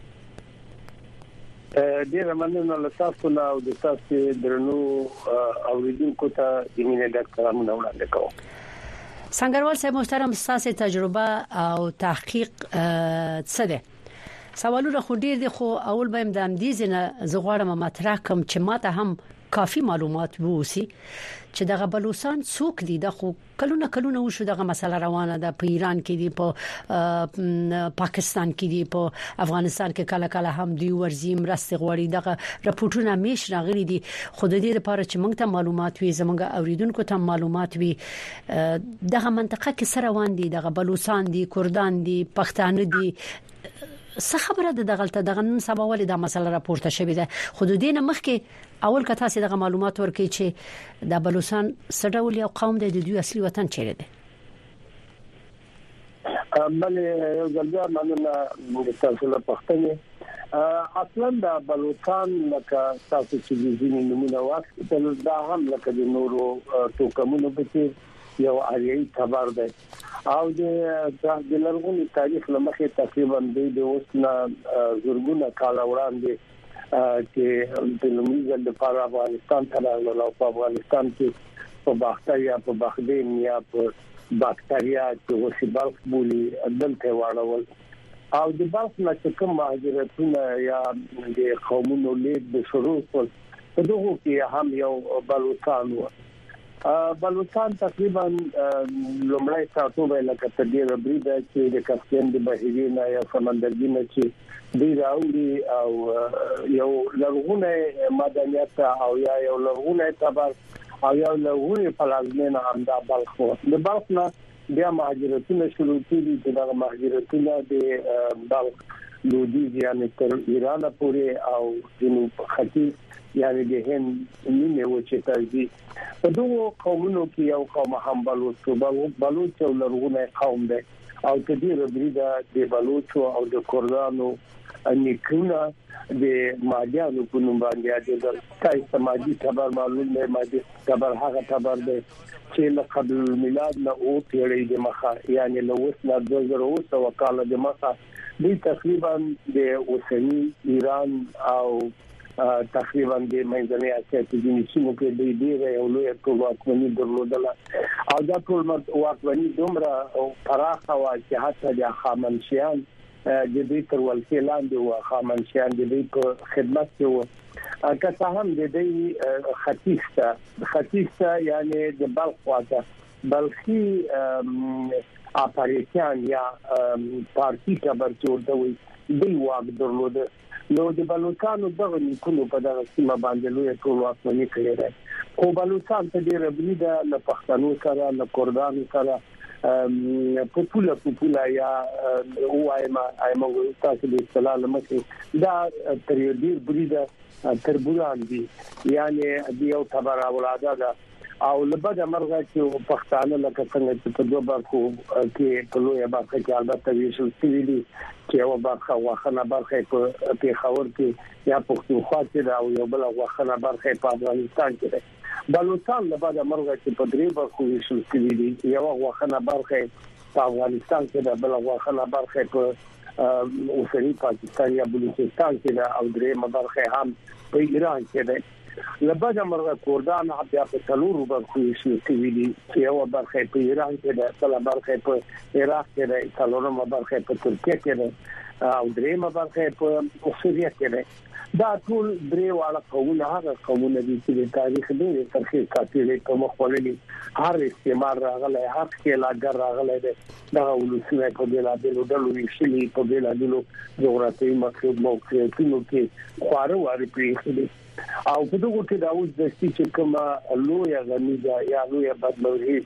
ډیره مننه له تاسو نه او د تاسو درنو اوریدونکو ته د مینې ډاکټرانو وړاندې کوم. سنگروال صاحب محترم تاسو تجربه او تحقیق څه ده؟ سوالونه خو ډیر دي خو اول به د دې نه زغړم مطرح کوم چې ماته هم کافي معلومات ووسی چې دغه بلوچستان څوک دي د خو کلونه وشو دغه مسله روانه ده په ایران کې دي په پاکستان کې دي په افغانستان کې کله هم دی ورزي مرسته غوړي دغه راپورټونه میش راغلي دي خو د دې لپاره چې موږ ته معلومات وي زموږ اوریدونکو ته معلومات وي دغه منطقه کې سره روان دي دغه بلوچستان دي کردان دي پښتانه دي څه خبره ده دغه نن سبا ولې دا مسله راپورته شوې ده خو د دې نه مخکې اول کته سي دغه معلومات ورکړي چې د بلوچستان سړول یو قوم دی د دوی اصلي وطن چیرې دی. بل یو ځل مننه د تاسو له پښتنې اصلا د بلوچستان لکه تاسو چې د ځینې نمونه واخلئ دا هم لکه د نورو توکمونو په یو اړیي خبر ده او د لرغونی تاریخ لمخه تقریبا د اوسنا زورګونه کال وړاندې چې د لومړي د افغانستان ته له افغانستان کې په باکتریا په بخدین یا په باکتریا چې وسیبال بولی دلته واړول او د بلخ نه کوم مهاجرتونه یا د قومونو لید د شروع په دغه کې هم یو بلوچستان و. بلوچستان تقریبا لومړی تاسو به لکه تدیر بریده چې د کسپین د بحرین یا سمندرګي نه چې دی راوړي او یو لرغونه مدنیت او یا یو لرغونه تبر او یو لرغونه پلازمینه هم د بلخ د بلخ نه بیا مهاجرتونه شروع کیږي چې دا مهاجرتونه د بلخ لودي یعنی تر ایران پورې او جنوب ختیځ یعنی د هند نیمه وچه ترځي په دوه قومونو کې یو قوم هم بلوچ او لرغونه قوم دی او کدي ربريده د بلوچو او د کردانو نیکونه د ماجانو په نوم باندې د تای سماجی خبر معلوم نه ماجی خبر هغه خبر ده چې له قبل المیلاد نه او پیړۍ د مخه یعنی له وسله 2000 وکاله د مخه د تقریبا د اوسنی ایران او تقریبا د منځنۍ اسیا کې د نشو کې د دې یو لوی ټولواکمني درلودله او دا ټولواکمني دومره پراخه و چې حتی د خامنشیان د دې تر ولکې لاندې و خامنشیان د دې په خدمت کې و که هم د دې ختیسته یعنی د بلخ خواته بلخي اپاریشن یا پارتی خبر چورته وي د واک درلوده نو د بلوچستان دغه نیکونو په دغه سیمه باندې لوی ټولواکمني کړې ده خو بلوچستان ته ډېر ربريده له پښتنو سره له کردانو سره پوپولا یا وایم تاسو د اصطلاح لمخې دا پریودیر بریده تربوران دي یعنی د یو خبر اولاده ده او لبد مرغه چې پښتانه لکه څنګه چې په دوه برخو کې په لویه برخه کې البته ویشل شوی دي چې یو برخه واخنه برخه په پیښور کې یا پښتونخوا کې او یو بل واخنه برخه په افغانستان کې ده بلوچستان لبد مرغه چې په درې برخو ویشل شوی دي یو واخنه برخه په افغانستان کې ده بل واخنه برخه په اوسنی پاکستان یا بلوچستان کې ده او درې برخه هم په ایران کې ده لبد مرغه کردان بیا په څلورو برخو ویشل دي یو برخه په ایران کې ده بل برخه په عراق کې ده څلورمه برخه په ترکیه کې ده او درېمه برخه په سوریه کې ده دا ټول درې واړه قومونه هغه قومونه دي چې د تاریخ ډېر ترخیص کاتلې په مخولني هر استعمار راغلی هر کې لاګر راغلی دی دا ولسمه په بلادلو ډلو ویشلي په بلادلو جغرافیایي موقعیتونو کې خواره واري پریخلي او په دغه کې دا اوس د چې کومه لویه غمیزه یا لویه بدلوري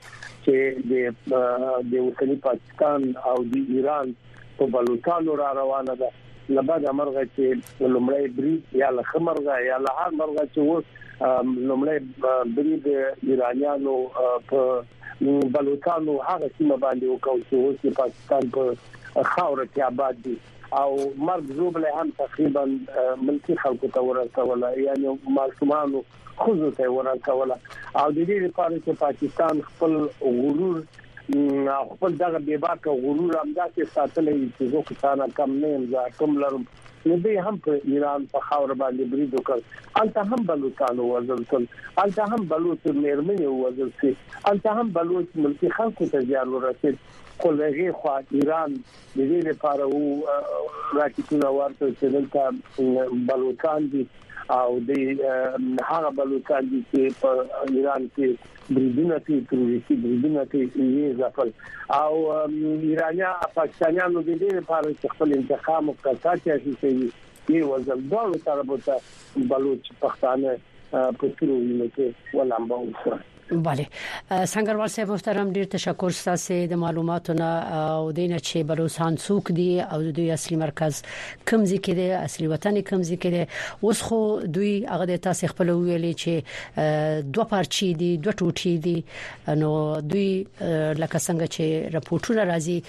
چې د اوسنی پاکستان او د ایران په بلوچستان را روانه ده لبد مرغه چې لومړی برید یا لخمرغه یا لهار مرغه چې و لومړی برید ایرانیانو په بلوچستان هغه سیمه باندې وکړ چې د پاکستان په خاور کې آباد دي او مرګ زوبله هم تقریبا ملکی خلکو ته ورسوله یعنی ماشومانو خود ته ورسوله او د دې لپاره چې پاکستان خپل غرور خپل دغه بیباکه غرور هم داسې ساتلې چې زه کسانه کم نه یم کوم لرم نو دې هم په ایران په خاور باندې برید وکړ الته هم بلوچستان وزل کول الته هم بلوچ مېرمنې وزل سي الته هم بلوچ ملکی خلکو ته زیان ورسید کولغه خو ایران د دې لپاره وو راکټونه ورته چې دلته بلوچستان دي او د هغه بلوچستان دي چې په ایران کې بریدونه کې تروریستي بریدونه کې یې ځفل او ایرانیا پاکستانیانو د دې لپاره چې خپل انتقام او قصاص شي یې وزل ډول طرفه بلوچ پښتانه په تروریستي کې ولامبو وسه بله سنگروال صاحب محترم ډیر تشکر ستاسو د معلوماتونو او دینه چې بلوچستان څوک دی او دوی اصلي مرکز کوم ځای کې دی اصلي وطن کوم ځای کې دی اوس خو دوی هغه د تاسو خپل ویلې چې دوه پارچې دي دوه ټوټې دي نو دوی لکه څنګه چې راپورټونه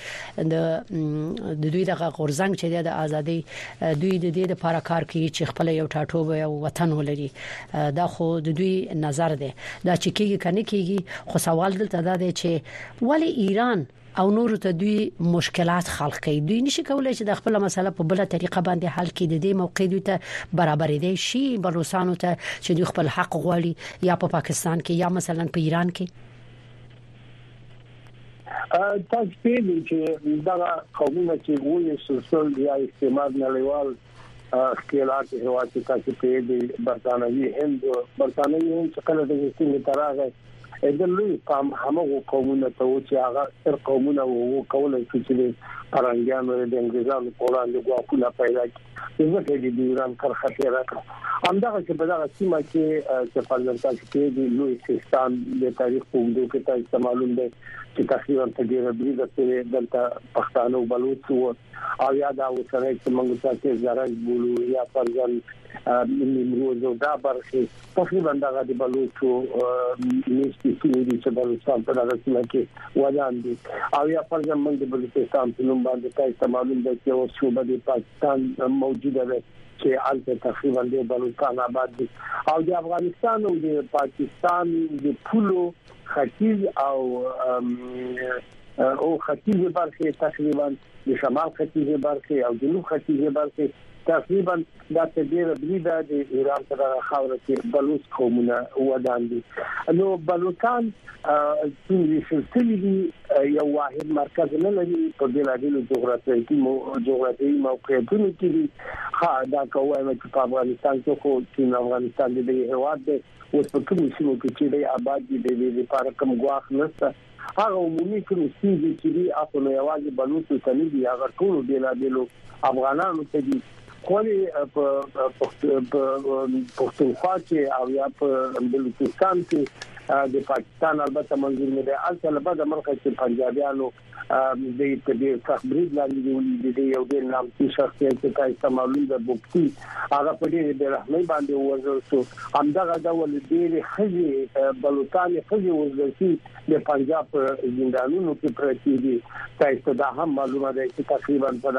راځي د دوی دغه غورځنګ چې د ازادي دوی د دې لپاره کار کوي چې خپل یو ټاټوب او وطن ولري دا خو د دوی نظر دی دا چې کېږي نه کېږي خو سوال دلته دا دی چې ولی ایران او نور ته دوی مشکلات خلق کوي دوی نشي کولای چې د خپل مسله په بل طریقه باندې حل کړي د دې موقع دوی ته برابر دي شي بلوچستان ته چې دوی خپل حق غواړي یا په پاکستان کې یا مثلا په ایران کې تاسو په دې چې دا قومونه چې وایي سوسل یا استعمار نړیوال خلات هوا چې تاسو په دې برتانوي هند چې کله د سیمې تراغه اذن قام همغه قومونه ته چې هغه تر قومونه وو کولای چې پرنګیانو د انګریزانو په وړاندې ګواکونه پیدا کړي ځکه چې د ایران کار خطر راکړ همدغه چې په دغه سیمه کې چې پرلمنټ کې د لوی سیستان د تاریخ په وګړو کې تاسو معلوم دی چې تقریبا په ډیره بریده کې دلته پښتانه او بلوچ او یا دا وسره چې موږ تاسو زراج بولو یا فرزن نیمروز او دا برخه تقریبا دا د بلوچ نشي چې بلوچستان په دغه سیمه کې ودان دي او یا فرزن موږ د بلوچستان په نوم باندې تاسو معلوم ده چې اوس صوبه د پاکستان موجوده ده چې البته تقریبا د بلوچستان آباد دي او د افغانستان او د پاکستان د پولو ختیځ او ختیځ برخه تقریبا د شمال ختیځ برخه او جنوب ختیځ برخه تقریبا د تدبیر بریده د ایران سره خاوره کې بلوچ قومونه ودان دي نو بلوچستان چې یو واحد مرکز نه لري په بلادي جغرافیایي موقعیتونو کې دا کومه چې په افغانستان کې خو چې افغانستان د هیواد د اوس په کومو سیمو کې چې د آباد دي د لپاره کوم غواخ نشته هغه عمومي کروسي چې اصل یوازې بلوچ ته نه دي هغه ټول بلادي افغانانو ته دي خوري په پښتونخوا کې او یا په بلوچستان کې د پاکستان البته منځور نه دی اصل به د مرکز چې پنجابیانو د تدبیر تخبرید لاندې د یو ډیر نامتي شخصیت چې تاسو معلوم ده بوکتی هغه په دې د رحمي باندې ورزو همدغه ډول ډیر خزي بلوچستان خزي ورزي د پنجاب زندانونو کې پرتی دي تاسو دا هم معلومه ده چې تقریبا په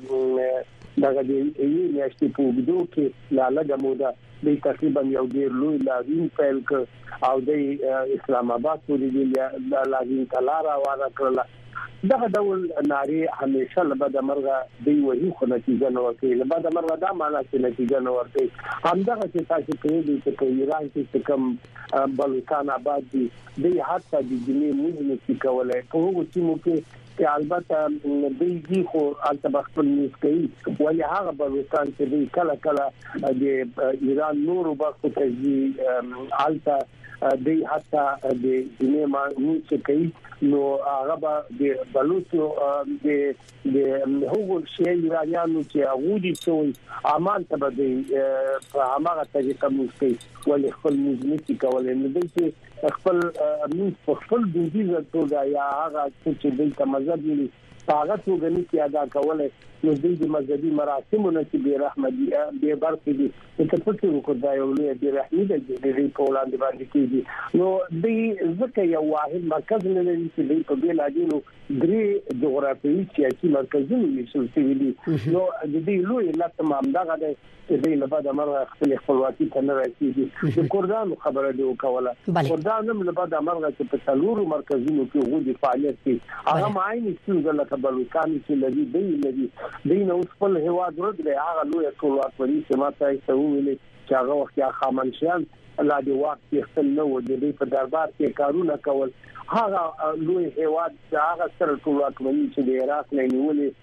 دغه د یوې میاشتې په وګړو کې لاله موده د تقریبا یو ډیر لوی لاوین فعال ک او د اسلام آباد پورې د لاوین تلاره واره کړل دغه ډول ناری همیشه له بده مرغه دی وਹੀ خو نتیجه نه ورکړي له بده مرغه دا معنی چې نتیجه نه ورکړي همدغه چې تاسو په ایران کې کوم بلوچستان آباد دي د حتی د جنې موږ نه کولای په هغه سیمو کې البته دی خو البته خپل نسبي ولی هغه بلوچستان چې کله کله د ایران نورو برخو ته ځي البته دی حتی د جنې موږ کوي نو هغه د بلوچو د هغو شی ایرانیانو چې هغه دي چې امان ته به په هغه طریقه موږ کوي ولی خپل موږ کولای نه دي چې خپل موږ خپل د دې ټول یا هغه چې د مذهب لري هغه څنګه نه ادا کولای نو د مذهبي مراسمونو چې به رحمت به برخه دي چې په څه وکړای یو لوی د رحمت د په وړاندې باندې کیږي نو د ځکه یو واحد مرکز نه لري چې په بلادینو درې جغرافیایي سیاسي مرکزونه مسول دي نو د دې لوی لته مامدغه د دې لپاره مرغه خپل خپلواکي ته نه رسیدي د کردانو خبره دی وکوله کردان هم لپاره مرغه چې په څلورو مرکزونو کې وګړي فعالیت کوي هغه مایني څنګه لکه بلوچستان کې لري دین اوس خپل هواد ورته هغه لوی ټولواکري چې ما تاسو ویلي چې هغه وخت یا خامنشيان لا دی وخت خپل نو د دې په دربار کې کارونه کول هغه لوی هواد چې هغه سره ټولواکري چې د عراق نه نیولې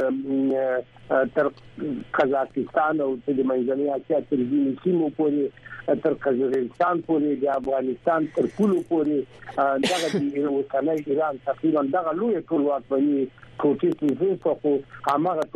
تر قزاقستان او د منځنۍ اسیا تر ځینې سیمو پورې تر قزاقستان پورې د افغانستان تر پولو پورې دغه د اوسنۍ ایران تقریبا دغه لوی ټولواکري کوټې کې په هغه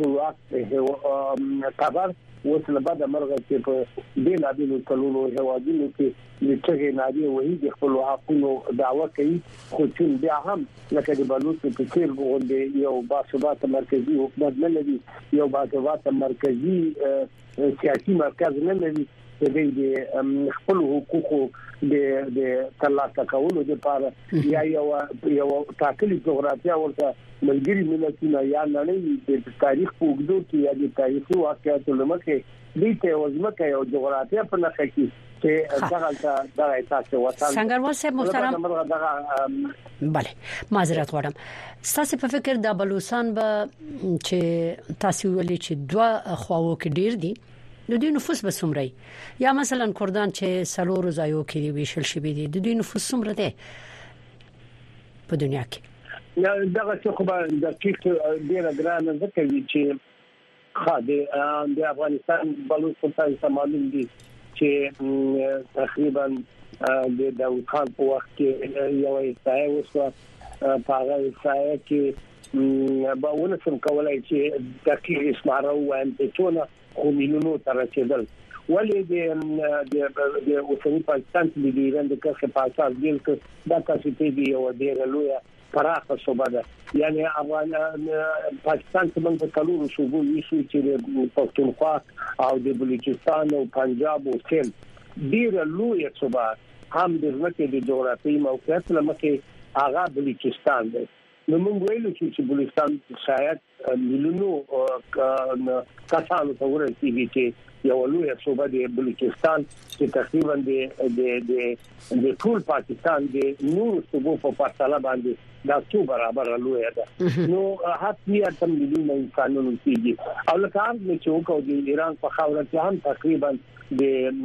ټولواک خبر وصل بعد مرغه چې په بیلابیلو کلونو هوادونو کې د چغې نادي وحید خپل حقوقو دعوه کوي خو چې بیا هم لکه د بلوچ په څیر غونډه یو باثبات مرکزی حکومت نه لري یو باثبات مرکزی سیاسي مرکز نه لري د خپل حقوقو د ترلاسه کولو لپاره یا یو تاکلي جغرافیه ورته ملګری ملتونه یا نړۍ د تاریخ په وګړو کې یا د تاریخي واقعیتونو لمخې د توازمکه یو جغرافیه په نخښه کې چې دغه تاسو وطن څنګه وسه محترم bale معذرت غواړم تاسو په فکر د بلوچستان به چې تاسو ولې چې دوه خواو کې ډیر دي د دوی نفوس به څومره یا مثلا کردان چې سلور ځایو کې ویشل شوی دي د دوی نفوس څومره ده په دنیا کې یا دغه څه خو به دقیق ډیر ګران ذکر وی چې خاطر د افغانستان بلوچستان معلوم دي چې تقریبا د داوود خان په وخت کې یو ځای وسو په هغه ځای کې باونه څنګه کولای چې دقیق اسمارو وایم په ټول خو مليونو تر رسیدل ولې د اوسنی پاکستان د ایران د کښه په اساس دل کې دا تاسو ته دی یو ډیر لوی پراخه صوبه ده. یعنی پاکستان کې موږ کلونو صوبو یې چې پښتونخوا او د بلوچستان او پنجاب او سند ډیر لوی صوبه هم د ځمکې د جغرافیایي موقعیت لمخې هغه بلوچستان ده. نو موږ ویلو چې بلوچستان شاید مليونو کسانو ته ورسیږي چې یو لوی صوبه د بلوچستان چې تقریبا د ټول پاکستان د نور صوبو په پرتله باندې دا څو برابر لوی ده. نو هڅه تم مليون انسانانو کېږي او لکه هم چې وکړو د ایران په خاوره کې هم تقریبا د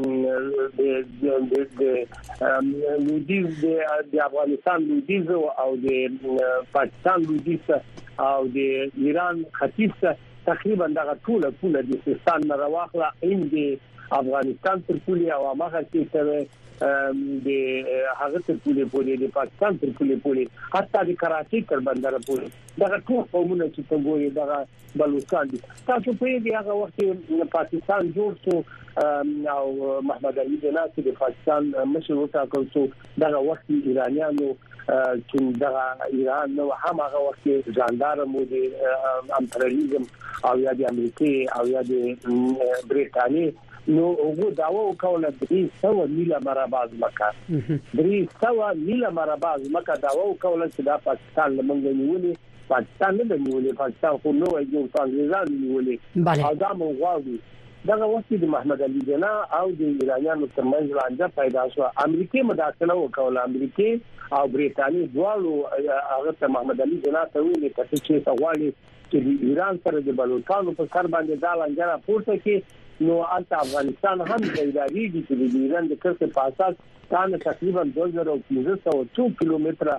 لویدیز د افغانستان لویدیز او د پاکستان لویدیز او د ایران ختیځ تقریبا دغه ټول د سیستان نه راوخله ان د افغانستان تر پولې او هغه چې تر د هغه تر پولې د پاکستان تر پولې حتی د کراچۍ تر بندر پولې دغه ټول قومونه چې څنګه وي دغه بلوچستان دي. تاسو په دې هغه وخت پاکستان جوړ شو او محمد علي جناح چې د پاکستان مشر وټاکل شو دغه وخت ایرانیانو چې دغه ایران نو هم هغه وخت ځاندار مو د امپریالیزم او یا د امریکای او یا د برېټانیا نو هغه داوا وکول د 300 میله مربع ځمکه 300 میله مربع ځمکه داوا وکول چې دا پاکستان لمنځه نیولې پاکستان نه نیولې پاکستان خو نو یو انګریزان نیولې او دا مو غواړي دغه وخت د محمد علي جناح او د ایرانیانو ترمنځ رانجه پیدا شو. امریکای مداخله وکول امریکای او برېټانیا دواړو هغه ته محمد علي جناح ته ویلي چې غواړي چې د ایران سره د بلوچستان په سر باندې دا لنګره پورته کړي. نو البته افغانستان هم د ایران د ایران د کرښې په اساس کانه تقریبا 2500 کیلومتره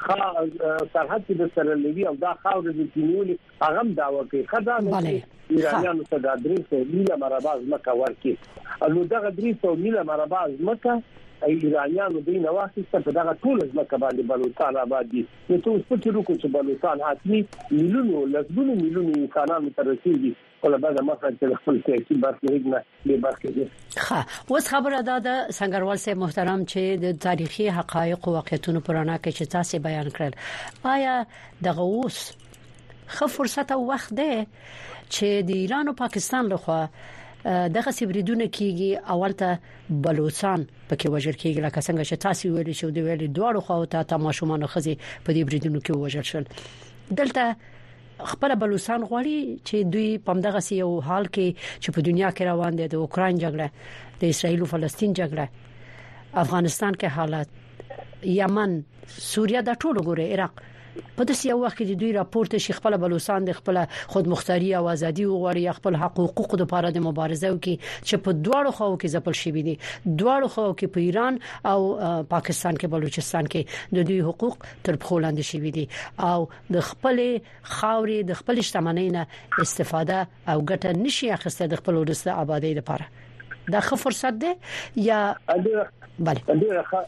سرحد د سره لوي او دا خاور د کینولي هغه داوا کوي خدای ایرانیانو ته د 300 میله مربع ځمکه ورکړي. نو دغه 300 میله مربع ځمکه ایرانیانو د نواخصه په دغه ټول ځمکه باندې بلوچستان آباد دي. نو څه فکر وکړو چې بلوچستان حتمي مليونو لږ مليونو انسانانو ته رسیدي ولا بعد ما خرج خپل تاکید برخه به برخه دي. ښه اوس خبره ده سنگروال صاحب محترم چې د تاریخي حقایق او واقعیتونو پرانا کې چې تاسو بیان کړل آیا دغه اوس خو فرصت او وخت ده چې د ایران او پاکستان لخوا دغه سبریدونه کیږي اول ته بلوچستان پکې وژل کیږي لکه څنګه چې تاسو ویلي شو دی ویلي دواړو خو ته تماشومان خزي په دې بریدونو کې وژل شول. دلته خپل بلوچستان غواړي چې دوی په دغه یو حال کې چې په دنیا کې روان دي د اوکرين جګړه د اسرایل او فلسطین جګړه افغانستان کې حالت یمن سوریه د ټولو ګوره عراق په داسې یو وخت کې دوی راپورته شي خپل بلوچستان د خپل خودمختاري او ازادي وغواړي خپل حقوقو د لپاره د مبارزه وکړي چې په دواړو خواو کې ځپل شوی دي دواړو خواو کې په ایران او پاکستان کې بلوچستان کې د دوی حقوق تر پښو لاندې شوی دي او د خپل خاوري د خپل شتمنۍ نه استفاده او ګټه نشي اخیسته د خپل ولست آبادی لپاره دا ښه فرصت ده یا بله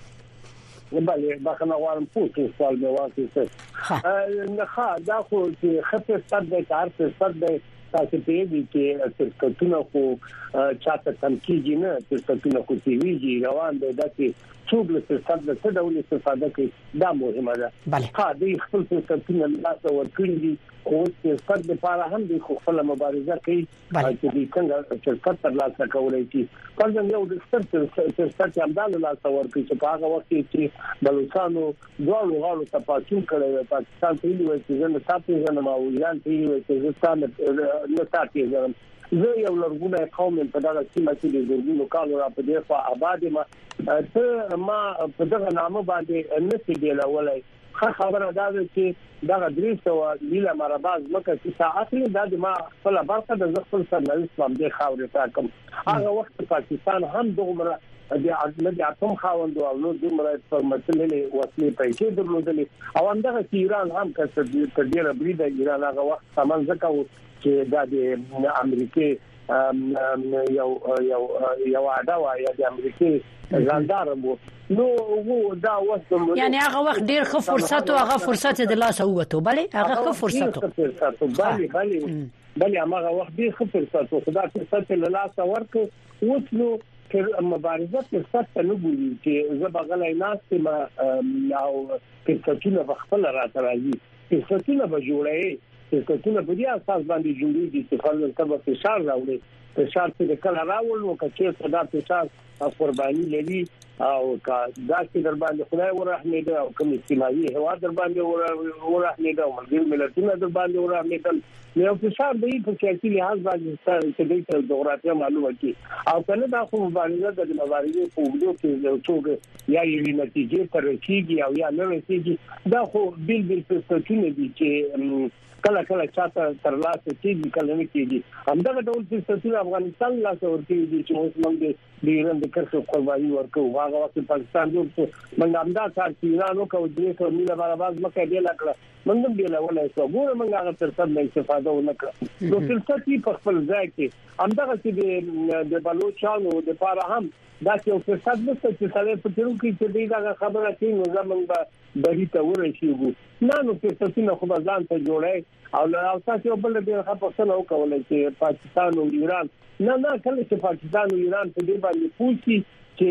بله بخنه غواړم پوښتنه سوال مې واخیست نه دا خو چې خپل صد د کار په صد د تاسو په دې کې سرکټونه خو چاته تمکیږي نه سرکټونه خو تیویږي روان دي داسې څوک له صد د څه ډول استفاده کوي دا مهمه ده. د خپل سرکټونه لاسه ورکړي دي خو چې صد لپاره هم د خپل مبارزه کوي چې د څنګه شرکت تر لاسه کولای شي فرضاً یو د سرکټ امدان لاسه ورکړي چې په هغه وخت کې بلوچستانو دوه غاړو ته پاتون کړي پاکستان ته ویل چې زه نه تاسو نه ما ایران ته ویل چې زه نه تاسو زه یو لرګونه قوم په دغه سیمه کې د ګورګونو کالو را په دې خوا آباد ما په دغه نامه باندې نسي دی لولای خبره دا ده چې دغه 300 میله مربع ځمکه چې ساعتي د ما خپل برخه د خپل سرنوشت باندې خاورې تاکم هغه وخت پاکستان هم دغه د اتم خاوند او نو دومره پرمختللې وسلې پیسې درلودلې او همدغه ایران هم کسب ډیره بریده ایران هغه وخت سامان زکاو چې د امریکای یو عداوه یا د امریکای ځاندار مو نو وو دا وسم یعنی هغه وخت ډیر ښه فرصت او هغه فرصت د لاس اوته بله هغه ښه فرصت بله هغه وخت ډیر ښه فرصت او خدای فرصت له لاس ورک وڅلو مبارزه په سخت نه ګوري چې زبغلای ناس ما او کڅچونه بخپل راځي کڅچونه به جوړي کڅچونه په دې اساس باندې جوړي چې خلک ته په فشار راوړي فشار چې کله راول نو کچې صدا فشار قرباني لري او دا چې در باندې خدای ورحمت او کوم استماعي هوا در باندې ورحمت او ملګری ملتونه در باندې ورحمت نو فشار دی په سیاسي لحاظ باندې چې د جغرافیه معلومه کی او کنه دا خو مبارزه د مبارزې په وګړو کې یو څوک یا یې نتیجې تر رسیدي او یا نه رسیدي دا خو بیل څه دي چې کله چاته تر لاسه کېږي کله نه کېږي همدغه ډول چې افغانستان لاسه ورکېږي چې اوس موږ د ایران د کرښو قرباني ورکو هغه وخت پاکستان جوړ شو موږ همدا کار چې ایران وکړو چې میله برابر مکه دی لکه موږ به له ولای څو ګوره موږ هغه تر څو استفاده ونکړو نو فلسفي په خپل ځای کې همدغه چې د بلوچستان د پاره هم دا چې او فرصت نشته چې سره په تیرو کې چې دا خبره کوي نو زمونږ به بری ته ورسیږو نو فرصتونه خو ځان ته جوړي او تاسو بل به خپل وکولای چې پاکستان او ایران نه کله چې پاکستان او ایران په دې باندې پوښتنه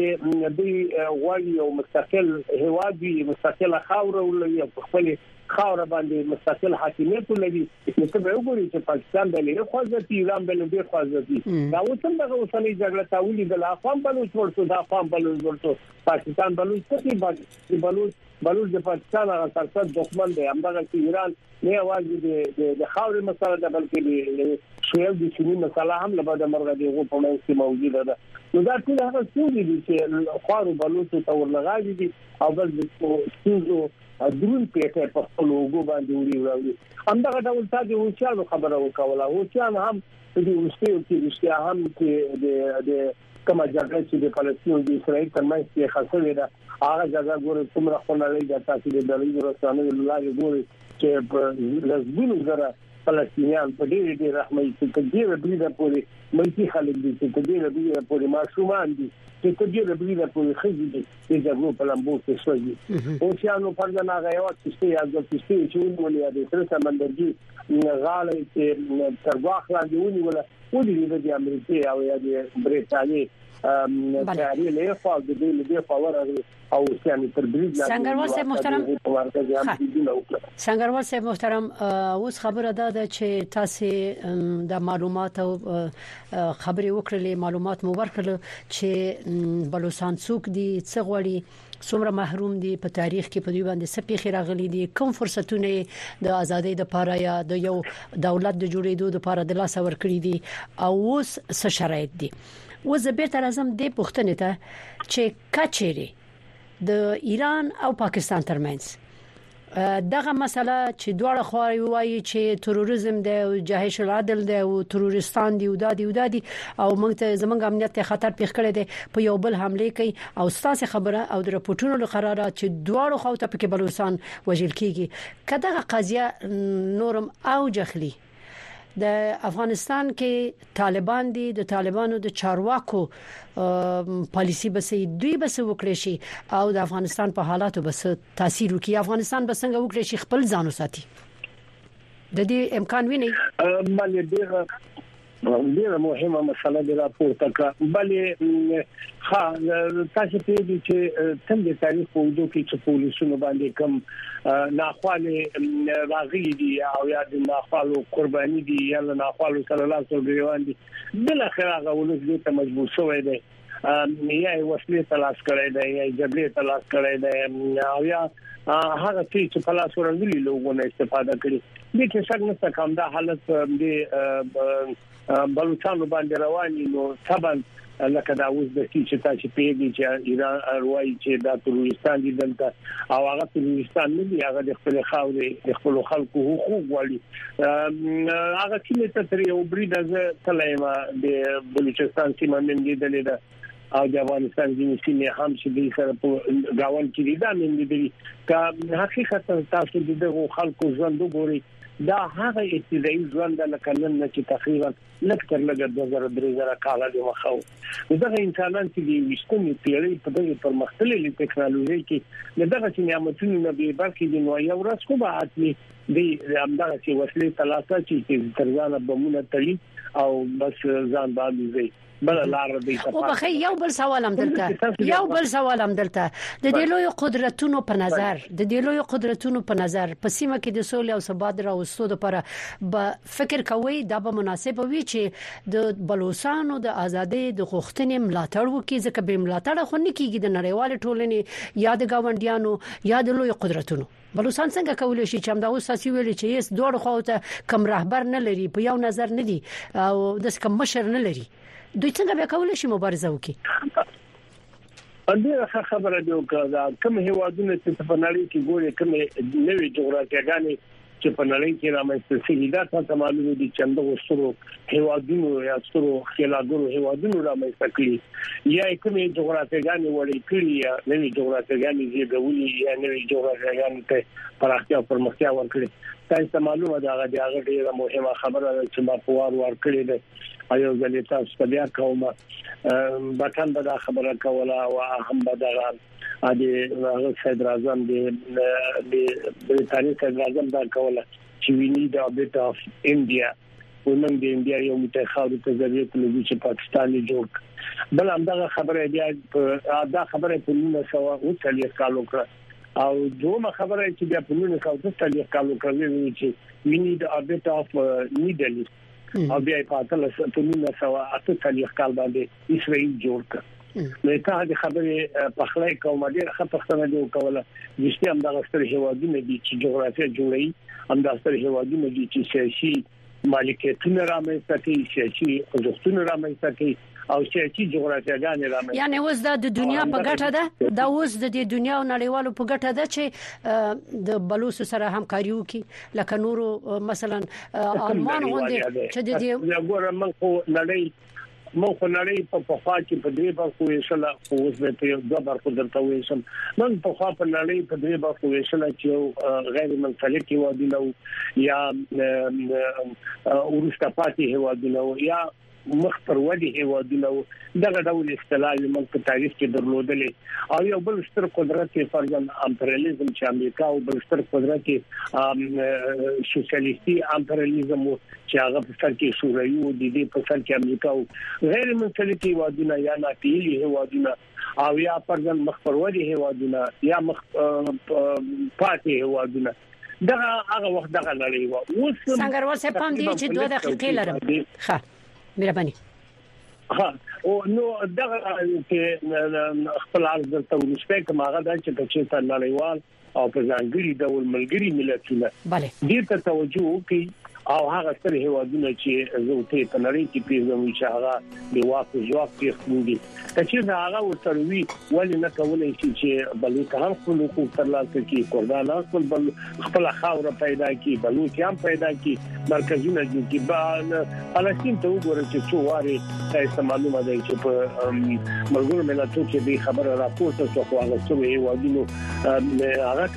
چې دوی غواړي او مستقل هواد وي مستقل خاور ولري او خپل خاور باندې مستقل حاکمیت ولري نو څه به وګوري چې پاکستان د لري خوځتي ایران بل ډیر خوځتي دا اوسم دغه اوسنۍ جګړه تاولي د افغان بلوچ ورته د افغان بلوچ ورته پاکستان بلوچ څه بلوچ د پاکستان هغه سرحد دښمن دی همدغه چې ایران نه واجب د خاور مسله ده بلکې د شویل د سیمې مسله هم له بعد مرغه دی غو په منځ کې موجوده ده نو دا ټول هغه څه دي چې خوارو بلوچ ته ورلغاږي دي او بل د څه درون پیټه په خپل وګو باندې وړي همدغه ډول تاسو اوسانو خبره وکوله اوسان هم د اوسېو کې هم چې د کومه جګړه چې د فلسطین او اسرائیل ترمنځ کې خاصه ده هغه جګړه ګورې څومره خونلې ده تاسو د دلیل رسانه لاره ګوري چې په لږونو زره فلسطینیان په ډېر رحمت کې ډېر بریده پوري ملي خلک دي چې ډېر بریده پوري ماشومان دي چې ډېر بریده پوري خځې دي چې جګړو په لامبو کې شوي او شانو پر دا هغه یو چې چې ولې د سر سمندرګي غاړې چې تر واخ لاندې ونیول د امریکا او د برېټانیا تیاری له خوا د دې په ورغلي او ثاني تر برید څنګهوال صاحب محترم څنګهوال صاحب محترم اوس خبره ده چې تاسو د معلومات او خبري وکړلې معلومات مو ورکړل چې بلوچستان څوک دي څه غوړي څومره محروم دي په تاریخ کې په دوی باندې سپېخي راغلي دي کوم فرصتونه د ازادۍ د لپاره یا د یو دولت د جوړېدو د لپاره د لاس ور کړی دي او اوس څه شرایط دي وزبیر تر اعظم د پښتنې ته چې کچېری د ایران او پاکستان ترمنځ دغه مسله چې دواړه خواري وایي چې تروریزم دی او جهش العدل دی او تروریستان دی او دادی او موږ ته زمونږ امنیت خطر پیښ کړی دی په یو بل حمله کوي او ستاسو خبره او د راپورټونو له قرارات چې دواړو خو ته په بلوچستان وژل کیږي کداغه قضیه نورم او جخلی د افغانستان کې طالبان دي د طالبانو د چارواکو پالیسی بسې دوی بس وکړي شي او د افغانستان په حالاتو بس تاثیر وکړي افغانستان بس څنګه وکړي شي خپل ځانو ساتي د دې امکان ویني بلې ډیره مهمه مسله ده راپورته کړه بلې تاسو ته دي چې څنګه تاریخ په وجود کې چې پولیسونو باندې کم ناخوالې راغلي دي او یا د ناخوالو قرباني دي یا د ناخوالو سره لاس ورګریوان دي بل اخر هغه ولې ته مجبور شوی دی یا وسلې تلاش کړی دی یا جبري تلاش کړی دی او یا هغه چې په لاس ورغلي لوګونه استفاده کړي د چې څنګه څنګه کوم دا حالت د بلوچستان باندې رواني نو طبعا لکه دا اوس د چې تاسو پیږي چې ایران اروای چې دا تروریستان دي دلته او هغه تروریستان نه دي هغه د خپل خاورې د خپل خلکو حقوق غواړي هغه چې تر یو برید از تلایما د بلوچستان سیمه من دي دلته او د افغانستان د سیمې هم چې د سره په گاون کې دا من دي کا حقیقت تاسو دغه خلکو ژوند وګورئ دا هغه ابتدایي ژوند د کنن چې تقریبا لکتر لګ 2003 کال د مخاو دغه انسانان چې د وشتنې پیړۍ په دغه پرمختللې ټکنالوژي کې دغه چې نعمتونه به برخې دي نو یو ورځ خو به اتلی د همدغه چې وسلې تلاسه چې ترځانه بمونه تړي او بس ځان باندې ځي بل لار دی او بخې یو بل سوال هم دلته د دې لوی قدرتونو په نظر په سیمه کې د سولې او ثبات راوستو لپاره به فکر کوي دا به مناسب وي چې د بلوچستانو د ازادۍ د غوښتنې ملاتړ وکړي ځکه به ملاتړ خو نه کیږي د نړیوال ټولنې یا د گاونډیانو یا د لوی قدرتونو بلوچستان څنګه کولای شي چې همدا اوس تاسو ویلي چې یې دوه خواته کم رهبر نه لري په یو نظر نه دي او د کم مشر نه لري دوی څنګه به کولای شي مبارزه وکړي اندې خبره دی او کوم هیوادونه چې په نړۍ کې ګوري کوم نوې جغرافیاګانې چې په نړۍ کې رامنځته شوي دا څه معلومه دي چې موږ ستورو هیوادونو یا ستورو خلاګورو هیوادونو رامنځته کړي یا کوم جغرافیاګانې وړي کړي یا نوې جغرافیاګانې زیږولي یا نوې جغرافیاګانې ته پراختیا او پرمختیا ورکړي تاسو معلومه ده هغه ډیره مهمه خبره ده چې ما په وار کړی ده ایو ځلې تاسو په بیا کوم بټن به دا خبره کوله او هم به دا هغه صدر اعظم د برېټانیا صدر اعظم دا کوله چې we need a bit of India ونن د انډیا یو متخاوت تجربه کوي چې پاکستان جوړ بل همدغه خبره بیا دا خبره په 1940 کال وکړه او دومره خبره چې بیا په 1940 کال وکړه چې we need a bit of Middle East او بیا په تاسو په 1940 کال باندې اسرائیل جوړ کړ نو ته د خبرې په خلای کوم ډیر خپختنه دی کوله چې هم د غستر هیوادونه دي چې جغرافیه جوړي هم د غستر هیوادونه دي چې سیاسي مالکیتونه رامنځته کوي سیاسي حقوقونه رامنځته کوي او سیاسي جغرافیاګانې رامنځته یعنی اوس د دنیا په ګټه ده دا اوس د دنیا او نړیوالو په ګټه ده چې د بلوچ سره همکاري وکړي لکه نورو مثلا آلمان غونډه چې د دې وګورم مخ نړۍ په پخوا کې په دې برخو ویشله اوس به په دوه برخو درته ویشم من په خوا په نړۍ په دې برخو ویشله چې غیر منسلک هیوادونه یا ورسته پاتې هیوادونه یا مخ پر ودی هیوادونه دغه ډول اصطلاح موږ په تاریخ کې درلودلې او یو بل ستر قدرت فرضاً امپریالیزم چې امریکا او بل ستر قدرت سوسیالیستي امپریالیزم چې هغه په سر کې شوروي او د دې په سر کې امریکا او غیر منسلک هیوادونه یا ناپیلي هیوادونه او یا فرضاً مخ پر ودی هیوادونه یا مخ پاتې هیوادونه دغه هغه وخت دغه لري و اوس څنګه ورسې پام دي چې 2 دقیقې لرم ښه مهرباني او نو دغه چې خپل عرض ته ورسپیک ماغه د چې په نړیوال او په ځانګړي ډول ملګری ملتونه دې ته توجه کوي او هغه ستر هیوادونه چې زوته په نړۍ کې پیژني چې هغه د واقع ځواک پیښوي چې هغه ورتروي ولې نه کولای شي چې بلوچ هم خپل حقوق ترلاسه کړي کردان خپل خاور پیدا کړي بلوچ هم پیدا کړي مرکزونه چې فلسطین ته وګورئ چې څو واري تاسو معلومه ده چې په ملګرو ملتونو کې د خبره راپورته شو هغه څو هیوادونو هغه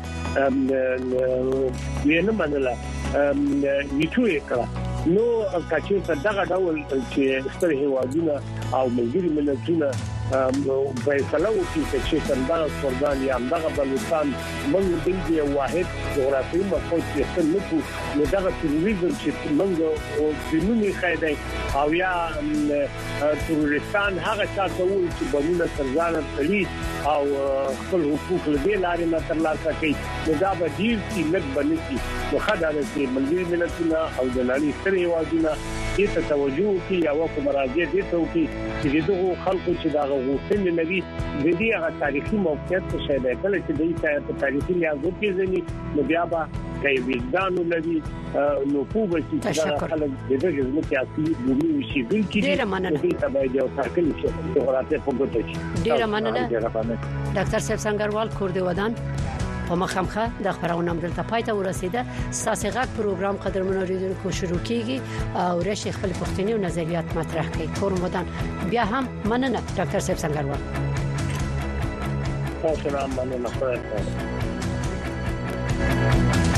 کړه وینه منله میټوي کړه نو کچې دغه ډول چې ستر هیوادونه او ملګری ملتونه په فلسفه کې چې څنګه کردان یا دغه بلوچستان موږ د یو واحد جغرافیایي مفهوم چې څنګه نو دغه تروریزم چې موږ او فنونی خیدای او یا تروریستان هغه څه وایي چې بمونه سرزانه تلي او خپل حقوق له لارې نه ترلاسه کوي نو دا به ډیر قیمت بنسي نو خدای دې ملګری ملتونه او د نړۍ ستر هیوادونه دې ته توجه کوي او کوم راځي دې ته کوي چې دغه خلکو چې دا غوښتنې لري د دې هغه تاریخي موقعیت څه شی دی کله چې دوی په تاریخي لحاظ کې نو بیا به کوي وجدان لري نو په وڅ چې دا خلک د دې ځمکې اصلي بومي شي بلکې دې ته باید یو تاکل شي جغرافیه په ګوته شي ډیر مننه ډاکټر صاحب سنگروال کورد ودان په مخامخه د خبرونو دلته پاتې ورسیده ساسي غږ پروګرام قدرمنو ریډونکو شروع کیږي او رشي خپل پښتني او نظریات مطرح کوي کورم ودان بیا هم مننه ډاکټر صاحب سنگروال تاسو هم مننه